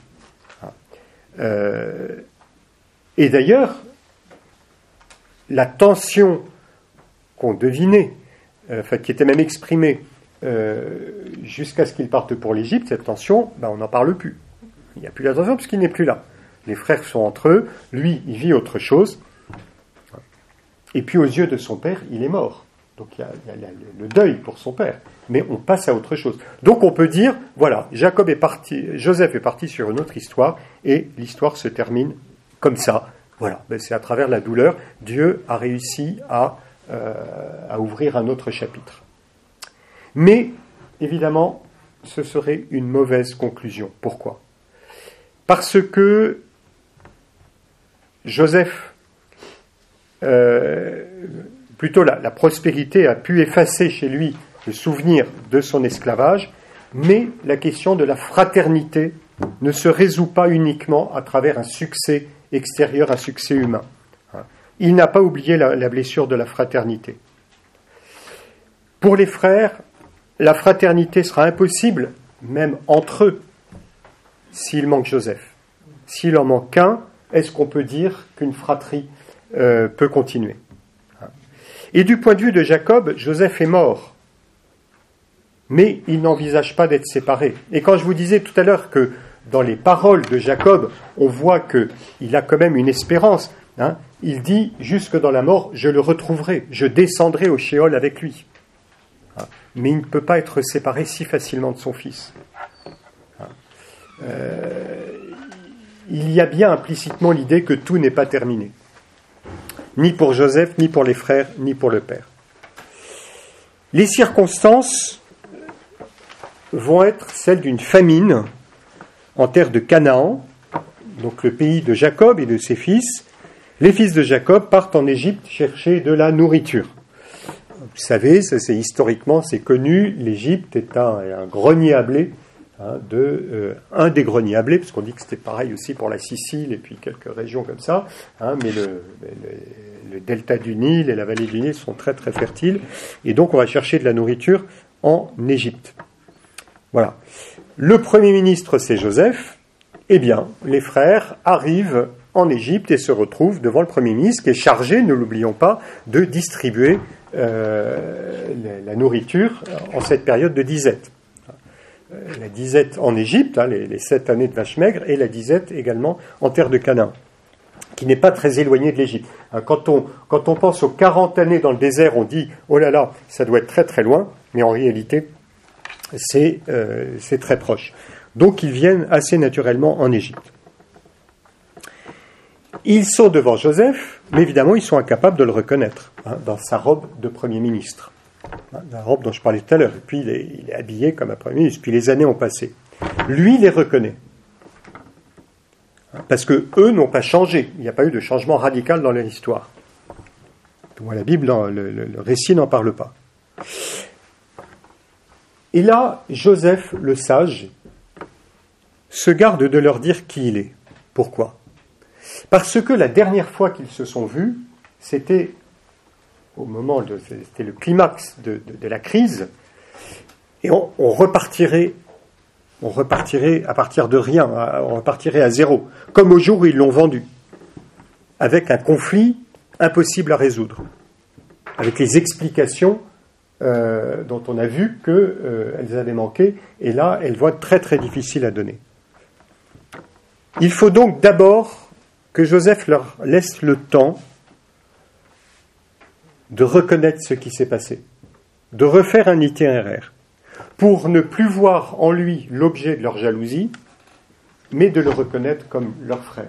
[SPEAKER 1] Et d'ailleurs, la tension qu'on devinait, qui était même exprimée jusqu'à ce qu'il parte pour l'Égypte, cette tension, on n'en parle plus. Il n'y a plus d'attention puisqu'il n'est plus là. Les frères sont entre eux, lui, il vit autre chose. Et puis aux yeux de son père, il est mort. Donc il y a le deuil pour son père. Mais on passe à autre chose. Donc on peut dire, voilà, Joseph est parti sur une autre histoire, et l'histoire se termine comme ça. Voilà, c'est à travers la douleur, Dieu a réussi à ouvrir un autre chapitre. Mais, évidemment, ce serait une mauvaise conclusion. Pourquoi ? Parce que Joseph, plutôt la prospérité a pu effacer chez lui le souvenir de son esclavage, mais la question de la fraternité ne se résout pas uniquement à travers un succès extérieur, un succès humain. Il n'a pas oublié la blessure de la fraternité. Pour les frères, la fraternité sera impossible, même entre eux, s'il manque Joseph. S'il en manque qu'un, est-ce qu'on peut dire qu'une fratrie peut continuer ? Et du point de vue de Jacob, Joseph est mort. Mais il n'envisage pas d'être séparé. Et quand je vous disais tout à l'heure que dans les paroles de Jacob, on voit qu'il a quand même une espérance. Il dit, jusque dans la mort, je le retrouverai, je descendrai au Sheol avec lui. Mais il ne peut pas être séparé si facilement de son fils. Il y a bien implicitement l'idée que tout n'est pas terminé. Ni pour Joseph, ni pour les frères, ni pour le père. Les circonstances vont être celles d'une famine en terre de Canaan, donc le pays de Jacob et de ses fils. Les fils de Jacob partent en Égypte chercher de la nourriture. Vous savez, historiquement c'est connu, l'Égypte est un grenier à blé, un des greniers à blé, parce qu'on dit que c'était pareil aussi pour la Sicile et puis quelques régions comme ça, mais le delta du Nil et la vallée du Nil sont très très fertiles, et donc on va chercher de la nourriture en Égypte. Voilà. Le Premier ministre, c'est Joseph. Eh bien, les frères arrivent en Égypte et se retrouvent devant le Premier ministre qui est chargé, ne l'oublions pas, de distribuer la nourriture en cette période de disette. La disette en Égypte, les 7 années de vache maigre, et la disette également en terre de Canaan. qui n'est pas très éloigné de l'Égypte. Quand on pense aux 40 années dans le désert, on dit « Oh là là, ça doit être très très loin », mais en réalité, c'est très proche. Donc ils viennent assez naturellement en Égypte. Ils sont devant Joseph, mais évidemment ils sont incapables de le reconnaître dans sa robe de Premier ministre. La robe dont je parlais tout à l'heure. Et puis il est habillé comme un Premier ministre, puis les années ont passé. Lui les reconnaît. Parce que eux n'ont pas changé. Il n'y a pas eu de changement radical dans leur histoire. Donc, la Bible, le récit n'en parle pas. Et là, Joseph, le sage, se garde de leur dire qui il est. Pourquoi ? Parce que la dernière fois qu'ils se sont vus, c'était c'était le climax de la crise, et on repartirait à partir de rien, on repartirait à zéro, comme au jour où ils l'ont vendu, avec un conflit impossible à résoudre, avec les explications dont on a vu qu'elles avaient manqué, et là, elles vont être très très difficiles à donner. Il faut donc d'abord que Joseph leur laisse le temps de reconnaître ce qui s'est passé, de refaire un itinéraire, pour ne plus voir en lui l'objet de leur jalousie, mais de le reconnaître comme leur frère.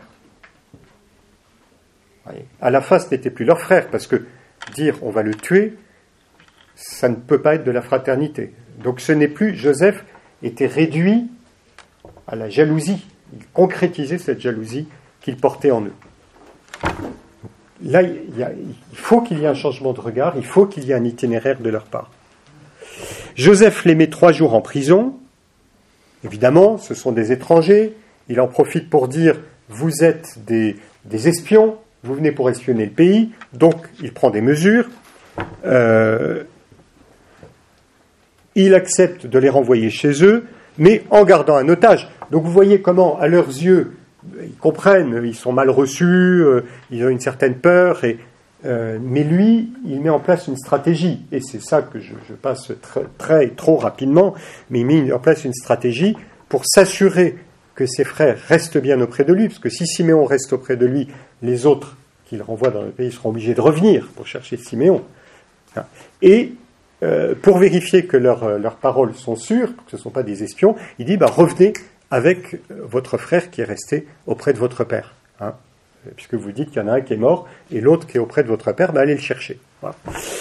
[SPEAKER 1] À la fin, ce n'était plus leur frère, parce que dire on va le tuer, ça ne peut pas être de la fraternité. Donc ce n'est plus, Joseph était réduit à la jalousie, il concrétisait cette jalousie qu'ils portaient en eux. Là, il faut qu'il y ait un changement de regard, il faut qu'il y ait un itinéraire de leur part. Joseph les met 3 jours en prison. Évidemment, ce sont des étrangers. Il en profite pour dire « Vous êtes des espions, vous venez pour espionner le pays ». Donc, il prend des mesures. Il accepte de les renvoyer chez eux, mais en gardant un otage. Donc, vous voyez comment, à leurs yeux, ils comprennent, ils sont mal reçus, ils ont une certaine peur, mais lui, il met en place une stratégie, et c'est ça que je passe trop rapidement, mais il met en place une stratégie pour s'assurer que ses frères restent bien auprès de lui, parce que si Siméon reste auprès de lui, les autres qu'il renvoie dans le pays seront obligés de revenir pour chercher Siméon. Et pour vérifier que leurs paroles sont sûres, que ce ne sont pas des espions, il dit revenez avec votre frère qui est resté auprès de votre père. Puisque vous dites qu'il y en a un qui est mort et l'autre qui est auprès de votre père, allez le chercher. Voilà.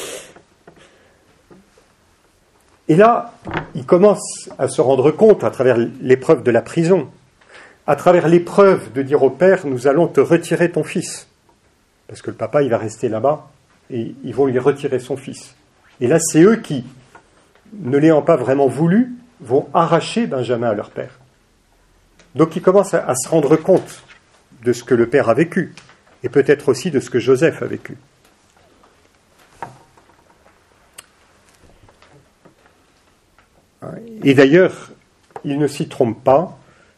[SPEAKER 1] Et là, il commence à se rendre compte, à travers l'épreuve de la prison, à travers l'épreuve de dire au père, nous allons te retirer ton fils. Parce que le papa, il va rester là-bas et ils vont lui retirer son fils. Et là, c'est eux qui, ne l'ayant pas vraiment voulu, vont arracher Benjamin à leur père. Donc il commence à se rendre compte de ce que le père a vécu, et peut-être aussi de ce que Joseph a vécu. Et d'ailleurs, il ne s'y trompe pas.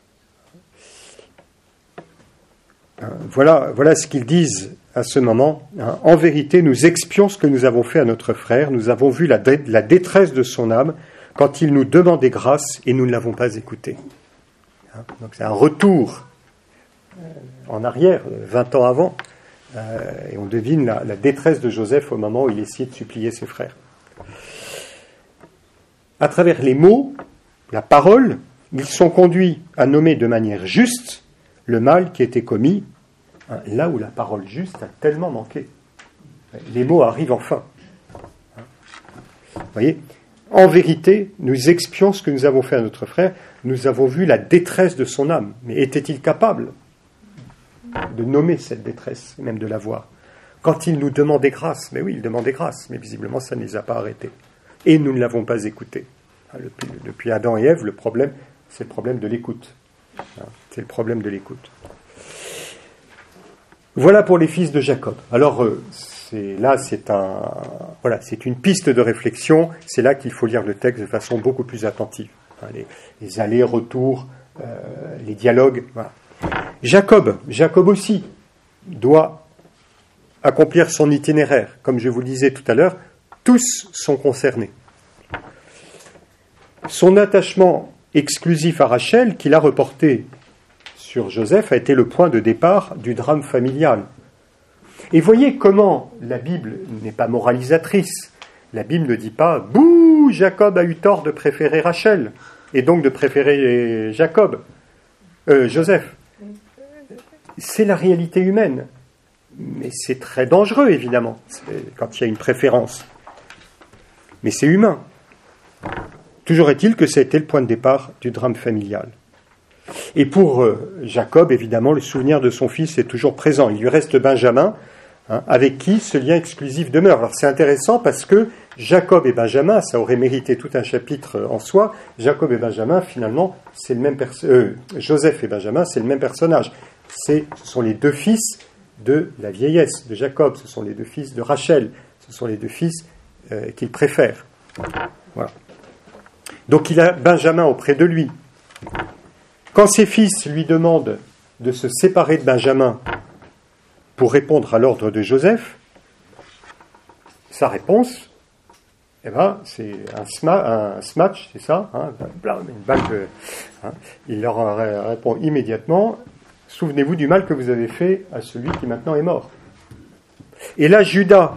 [SPEAKER 1] Voilà ce qu'ils disent à ce moment. En vérité, nous expions ce que nous avons fait à notre frère, nous avons vu la détresse de son âme quand il nous demandait grâce et nous ne l'avons pas écouté. Donc c'est un retour en arrière, 20 ans avant, et on devine la détresse de Joseph au moment où il essayait de supplier ses frères. À travers les mots, la parole, ils sont conduits à nommer de manière juste le mal qui était commis, là où la parole juste a tellement manqué. Les mots arrivent enfin. Vous voyez ? En vérité, nous expions ce que nous avons fait à notre frère, nous avons vu la détresse de son âme. Mais était-il capable de nommer cette détresse, et même de la voir ? Quand il nous demandait grâce, mais oui, il demandait grâce, mais visiblement ça ne les a pas arrêtés. Et nous ne l'avons pas écouté. Depuis Adam et Ève, le problème, c'est le problème de l'écoute. C'est le problème de l'écoute. Voilà pour les fils de Jacob. Alors, c'est une piste de réflexion. C'est là qu'il faut lire le texte de façon beaucoup plus attentive. Les allers-retours, les dialogues. Voilà. Jacob aussi doit accomplir son itinéraire. Comme je vous le disais tout à l'heure, tous sont concernés. Son attachement exclusif à Rachel, qu'il a reporté sur Joseph a été le point de départ du drame familial. Et voyez comment la Bible n'est pas moralisatrice. La Bible ne dit pas « Bouh, Jacob a eu tort de préférer Rachel, et donc de préférer Joseph ». C'est la réalité humaine. Mais c'est très dangereux, évidemment, quand il y a une préférence. Mais c'est humain. Toujours est-il que ça a été le point de départ du drame familial. Et pour Jacob, évidemment, le souvenir de son fils est toujours présent. Il lui reste Benjamin, avec qui ce lien exclusif demeure. Alors c'est intéressant parce que Jacob et Benjamin, ça aurait mérité tout un chapitre en soi. Jacob et Benjamin, finalement, c'est le même Joseph et Benjamin, c'est le même personnage. Ce sont les deux fils de la vieillesse de Jacob, ce sont les deux fils de Rachel, ce sont les deux fils qu'il préfère. Voilà. Donc il a Benjamin auprès de lui. Quand ses fils lui demandent de se séparer de Benjamin pour répondre à l'ordre de Joseph, sa réponse, c'est un smash, c'est ça, une balle il leur répond immédiatement, souvenez-vous du mal que vous avez fait à celui qui maintenant est mort. Et là, Judas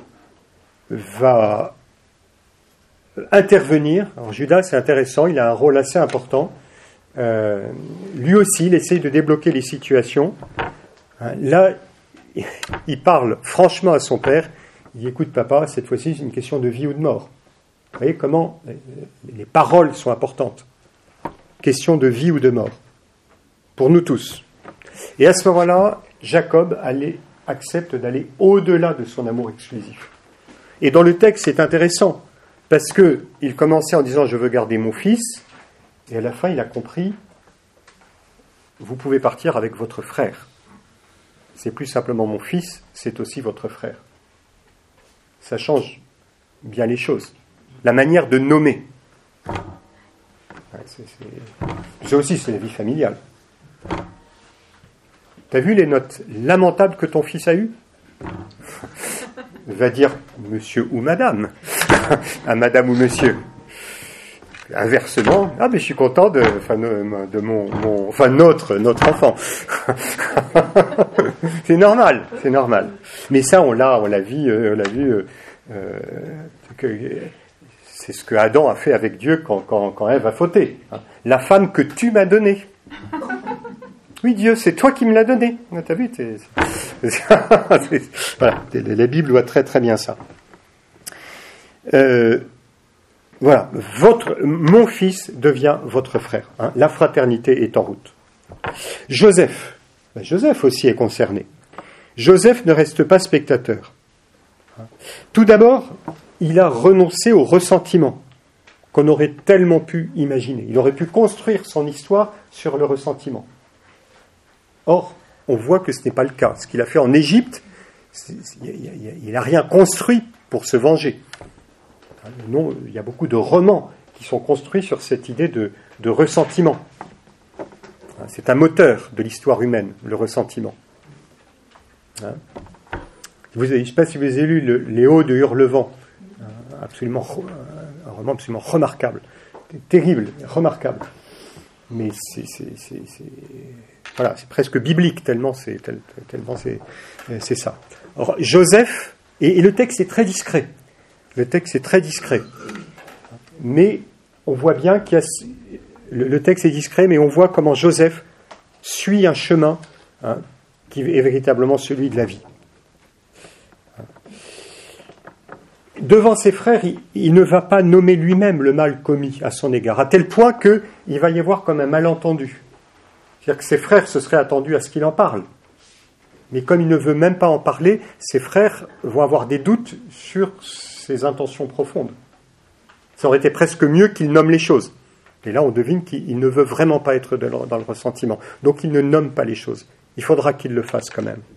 [SPEAKER 1] va intervenir. Alors Judas, c'est intéressant, il a un rôle assez important. Lui aussi, il essaye de débloquer les situations. Là, il parle franchement à son père. Il dit, écoute papa, cette fois-ci, c'est une question de vie ou de mort. Vous voyez comment les paroles sont importantes. Question de vie ou de mort. Pour nous tous. Et à ce moment-là, Jacob accepte d'aller au-delà de son amour exclusif. Et dans le texte, c'est intéressant, parce qu'il commençait en disant « je veux garder mon fils », et à la fin, il a compris « vous pouvez partir avec votre frère. C'est plus simplement mon fils, c'est aussi votre frère. » Ça change bien les choses. La manière de nommer. Ça aussi, c'est la vie familiale. T'as vu les notes lamentables que ton fils a eues ? Va dire monsieur ou madame à madame ou monsieur. Inversement, mais je suis content de notre enfant. c'est normal. Mais ça, on l'a vu. C'est ce que Adam a fait avec Dieu quand Ève a fauté. La femme que tu m'as donnée. Oui, Dieu, c'est toi qui me l'as donné. T'as vu voilà, la Bible voit très très bien ça. Voilà, mon fils devient votre frère. La fraternité est en route. Joseph aussi est concerné. Joseph ne reste pas spectateur. Tout d'abord, il a renoncé au ressentiment qu'on aurait tellement pu imaginer. Il aurait pu construire son histoire sur le ressentiment. Or, on voit que ce n'est pas le cas. Ce qu'il a fait en Égypte, il n'a rien construit pour se venger. Non, il y a beaucoup de romans qui sont construits sur cette idée de ressentiment. C'est un moteur de l'histoire humaine, le ressentiment. Je ne sais pas si vous avez lu Les Hauts de Hurlevent. Un roman absolument remarquable. Terrible, remarquable. Mais voilà, c'est presque biblique, tellement c'est ça. Alors, Joseph, et le texte est très discret. Mais on voit bien qu'il y a... Le texte est discret, mais on voit comment Joseph suit un chemin qui est véritablement celui de la vie. Devant ses frères, il ne va pas nommer lui-même le mal commis à son égard, à tel point qu'il va y avoir comme un malentendu. C'est-à-dire que ses frères se seraient attendus à ce qu'il en parle. Mais comme il ne veut même pas en parler, ses frères vont avoir des doutes sur ses intentions profondes. Ça aurait été presque mieux qu'il nomme les choses. Et là, on devine qu'il ne veut vraiment pas être dans le ressentiment. Donc, il ne nomme pas les choses. Il faudra qu'il le fasse quand même.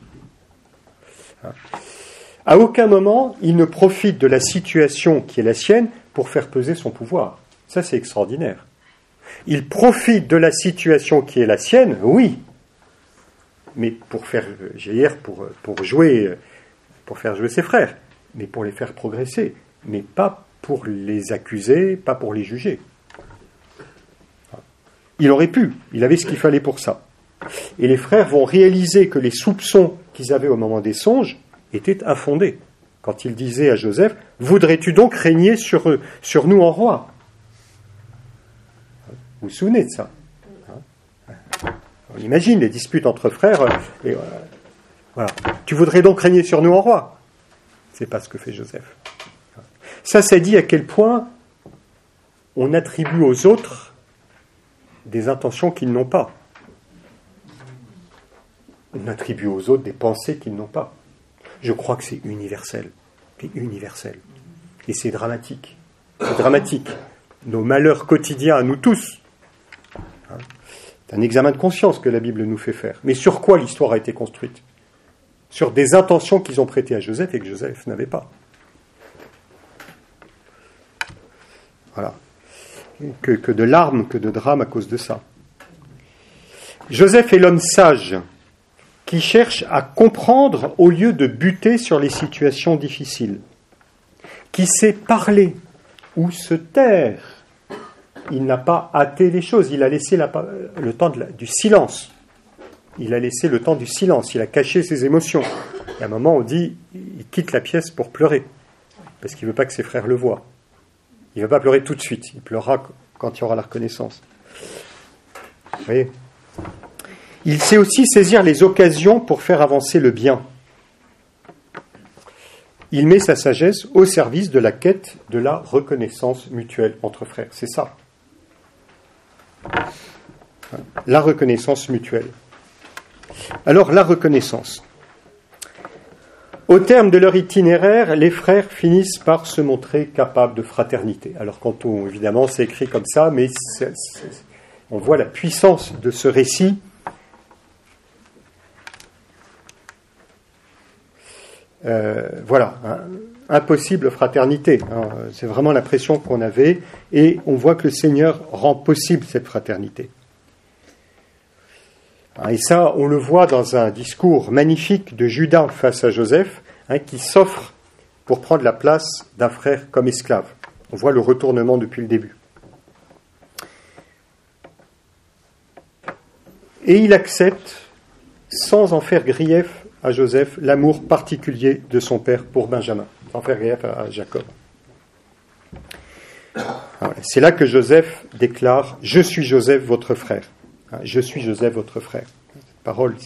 [SPEAKER 1] À aucun moment, il ne profite de la situation qui est la sienne pour faire peser son pouvoir. Ça, c'est extraordinaire. Il profite de la situation qui est la sienne, oui, mais pour faire jaillir, pour faire jouer ses frères, mais pour les faire progresser, mais pas pour les accuser, pas pour les juger. Il aurait pu, il avait ce qu'il fallait pour ça. Et les frères vont réaliser que les soupçons qu'ils avaient au moment des songes étaient infondés. Quand ils disaient à Joseph, « Voudrais-tu donc régner sur nous en roi ?» Vous vous souvenez de ça? On imagine les disputes entre frères. Voilà. Tu voudrais donc régner sur nous en roi? C'est pas ce que fait Joseph. Ça dit à quel point on attribue aux autres des intentions qu'ils n'ont pas. On attribue aux autres des pensées qu'ils n'ont pas. Je crois que c'est universel. C'est universel. Et c'est dramatique. C'est dramatique. Nos malheurs quotidiens à nous tous. C'est un examen de conscience que la Bible nous fait faire. Mais sur quoi l'histoire a été construite? Sur des intentions qu'ils ont prêtées à Joseph et que Joseph n'avait pas. Voilà. Que de larmes, que de drames à cause de ça. Joseph est l'homme sage qui cherche à comprendre au lieu de buter sur les situations difficiles, qui sait parler ou se taire. Il n'a pas hâté les choses, il a laissé le temps du silence. Il a laissé le temps du silence, il a caché ses émotions. Et à un moment, on dit, il quitte la pièce pour pleurer, parce qu'il ne veut pas que ses frères le voient. Il ne va pas pleurer tout de suite, il pleurera quand il y aura la reconnaissance. Vous voyez ? Il sait aussi saisir les occasions pour faire avancer le bien. Il met sa sagesse au service de la quête de la reconnaissance mutuelle entre frères. C'est ça. La reconnaissance mutuelle. Alors, la reconnaissance. Au terme de leur itinéraire, les frères finissent par se montrer capables de fraternité. Alors, évidemment, c'est écrit comme ça, mais on voit la puissance de ce récit. Voilà, impossible fraternité. C'est vraiment l'impression qu'on avait, et on voit que le Seigneur rend possible cette fraternité. Et ça, on le voit dans un discours magnifique de Judas face à Joseph, qui s'offre pour prendre la place d'un frère comme esclave. On voit le retournement depuis le début. Et il accepte, sans en faire grief à Joseph, l'amour particulier de son père pour Benjamin, sans faire grief à Jacob. Alors, c'est là que Joseph déclare « Je suis Joseph, votre frère ». Je suis Joseph, votre frère. Cette parole,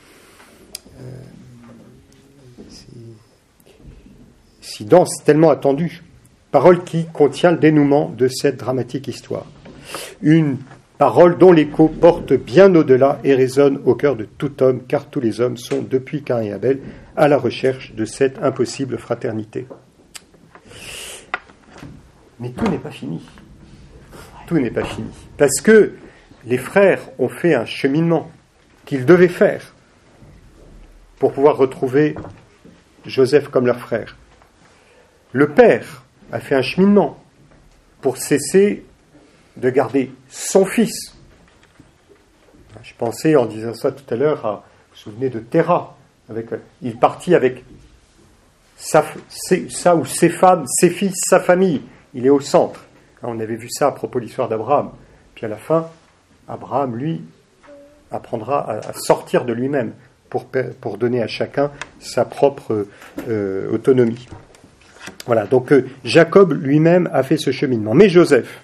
[SPEAKER 1] si dense, tellement attendue. Parole qui contient le dénouement de cette dramatique histoire. Une parole dont l'écho porte bien au-delà et résonne au cœur de tout homme, car tous les hommes sont, depuis Caïn et Abel, à la recherche de cette impossible fraternité. Mais tout n'est pas fini. Tout n'est pas fini. Parce que les frères ont fait un cheminement qu'ils devaient faire pour pouvoir retrouver Joseph comme leur frère. Le père a fait un cheminement pour cesser de garder son fils. Je pensais, en disant ça tout à l'heure, vous vous souvenez de Terah. Il partit avec sa ou ses femmes, ses fils, sa famille. Il est au centre. On avait vu ça à propos de l'histoire d'Abraham. Puis à la fin, Abraham, lui, apprendra à sortir de lui-même pour donner à chacun sa propre autonomie. Voilà, donc Jacob lui-même a fait ce cheminement. Mais Joseph,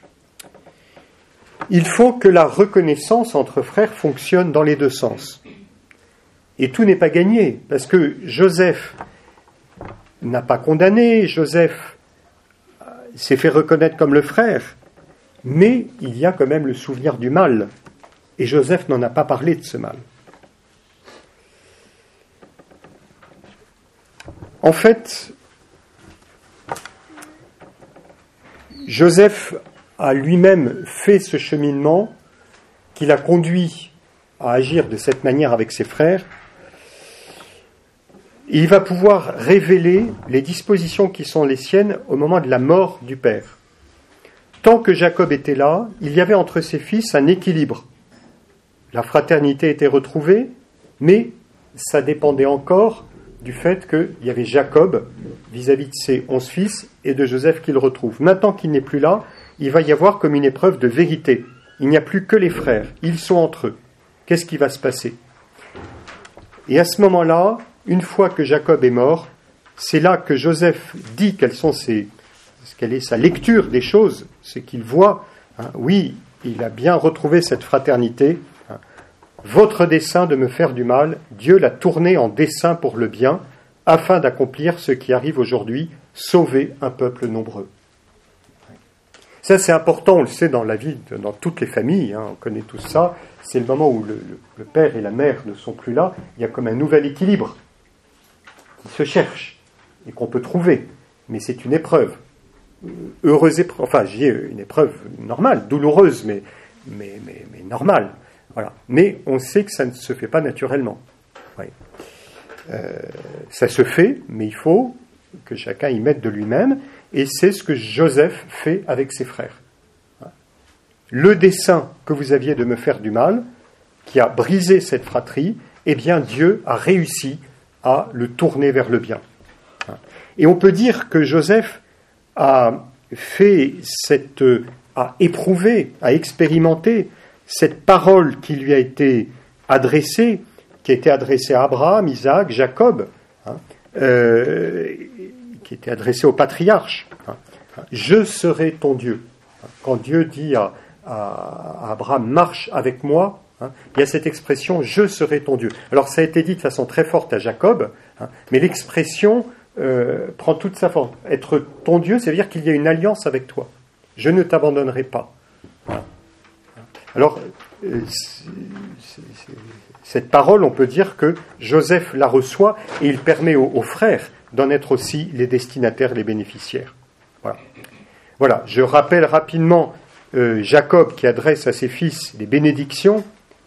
[SPEAKER 1] il faut que la reconnaissance entre frères fonctionne dans les deux sens. Et tout n'est pas gagné, parce que Joseph n'a pas condamné, Joseph s'est fait reconnaître comme le frère, mais il y a quand même le souvenir du mal. Et Joseph n'en a pas parlé de ce mal. En fait, Joseph a lui-même fait ce cheminement qui l'a conduit à agir de cette manière avec ses frères. Et il va pouvoir révéler les dispositions qui sont les siennes au moment de la mort du père. Tant que Jacob était là, il y avait entre ses fils un équilibre. La fraternité était retrouvée, mais ça dépendait encore du fait qu'il y avait Jacob vis-à-vis de ses 11 fils et de Joseph qu'il retrouve. Maintenant qu'il n'est plus là, il va y avoir comme une épreuve de vérité. Il n'y a plus que les frères, ils sont entre eux. qu'est-ce qui va se passer? Et à ce moment-là, une fois que Jacob est mort, c'est là que Joseph dit quelle est sa lecture des choses, ce qu'il voit. Oui, il a bien retrouvé cette fraternité. Votre dessein de me faire du mal, Dieu l'a tourné en dessein pour le bien, afin d'accomplir ce qui arrive aujourd'hui, sauver un peuple nombreux. Ça, c'est important, on le sait dans la vie, dans toutes les familles, on connaît tout ça. C'est le moment où le père et la mère ne sont plus là, il y a comme un nouvel équilibre qui se cherche et qu'on peut trouver. Mais c'est une épreuve. Heureuse épreuve, enfin, j'y ai une épreuve normale, douloureuse, mais normale. Voilà. Mais on sait que ça ne se fait pas naturellement. Oui. Ça se fait, mais il faut que chacun y mette de lui-même, et c'est ce que Joseph fait avec ses frères. Le dessein que vous aviez de me faire du mal, qui a brisé cette fratrie, eh bien Dieu a réussi à le tourner vers le bien. Et on peut dire que Joseph a éprouvé, a expérimenté cette parole qui lui a été adressée, qui a été adressée à Abraham, Isaac, Jacob, qui était adressée au patriarche. Je serai ton Dieu. Quand Dieu dit à Abraham, marche avec moi, il y a cette expression, je serai ton Dieu. Alors ça a été dit de façon très forte à Jacob, mais l'expression prend toute sa forme. Être ton Dieu, ça veut dire qu'il y a une alliance avec toi. Je ne t'abandonnerai pas. Alors, cette parole, on peut dire que Joseph la reçoit et il permet aux frères d'en être aussi les destinataires, les bénéficiaires. Voilà. Je rappelle rapidement Jacob qui adresse à ses fils des bénédictions.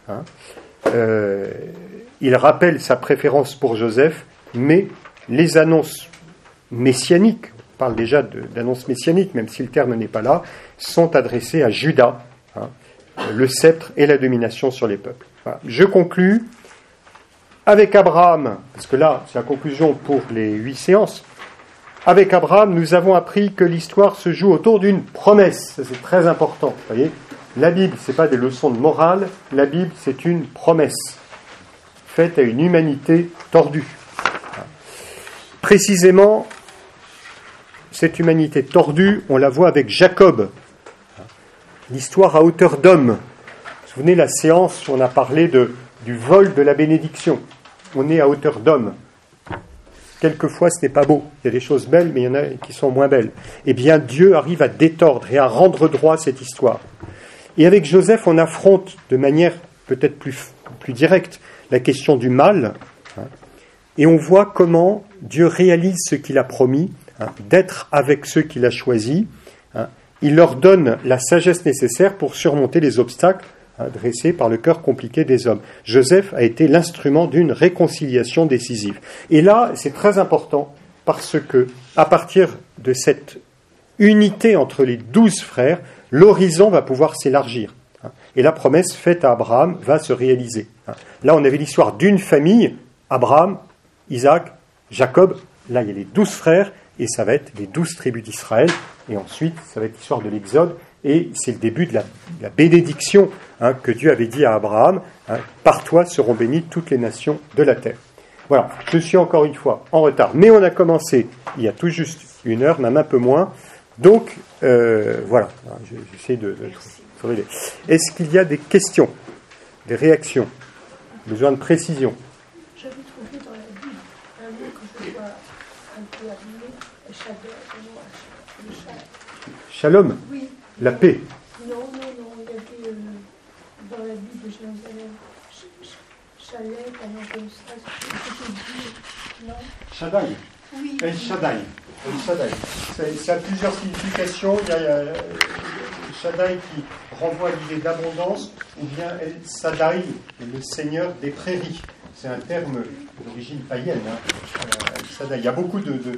[SPEAKER 1] Il rappelle sa préférence pour Joseph, mais les annonces messianiques, on parle déjà d'annonces messianiques, même si le terme n'est pas là, sont adressées à Juda, le sceptre et la domination sur les peuples. Voilà. Je conclus avec Abraham, parce que là, c'est la conclusion pour les 8 séances. Avec Abraham, nous avons appris que l'histoire se joue autour d'une promesse. Ça, c'est très important. Vous voyez, la Bible, ce n'est pas des leçons de morale. La Bible, c'est une promesse faite à une humanité tordue. Précisément, cette humanité tordue, on la voit avec Jacob. L'histoire à hauteur d'homme. Vous vous souvenez la séance où on a parlé du vol de la bénédiction. On est à hauteur d'homme. Quelquefois, ce n'est pas beau. Il y a des choses belles, mais il y en a qui sont moins belles. Eh bien, Dieu arrive à détordre et à rendre droit cette histoire. Et avec Joseph, on affronte de manière peut-être plus directe la question du mal. Et on voit comment Dieu réalise ce qu'il a promis, d'être avec ceux qu'il a choisis. Il leur donne la sagesse nécessaire pour surmonter les obstacles dressés par le cœur compliqué des hommes. Joseph a été l'instrument d'une réconciliation décisive. Et là, c'est très important parce que, à partir de cette unité entre les 12 frères, l'horizon va pouvoir s'élargir. Et la promesse faite à Abraham va se réaliser. Là, on avait l'histoire d'une famille, Abraham, Isaac, Jacob. Là, il y a les 12 frères et ça va être les 12 tribus d'Israël. Et ensuite, ça va être l'histoire de l'Exode. Et c'est le début de la bénédiction que Dieu avait dit à Abraham. Par toi seront bénies toutes les nations de la terre. Voilà, je suis encore une fois en retard. Mais on a commencé il y a tout juste 1 heure, même un peu moins. Donc, voilà, j'essaie de trouver. Est-ce qu'il y a des questions, des réactions, besoin de précision?
[SPEAKER 2] J'avais trouvé dans la Bible un mot que je vois un peu abîmé,
[SPEAKER 1] Shalom. Oui. La paix.
[SPEAKER 2] Non, il y avait dans la Bible de Jérusalem, Shalem, alors comme ça, c'était dit, non? Shaddai. Oui. El Shaddai.
[SPEAKER 1] El Shaddai. Ça a plusieurs significations. Il y a Shaddai qui renvoie à l'idée d'abondance, ou bien El Shaddai, le Seigneur des prairies. C'est un terme d'origine païenne. El Shaddai. Il y a beaucoup de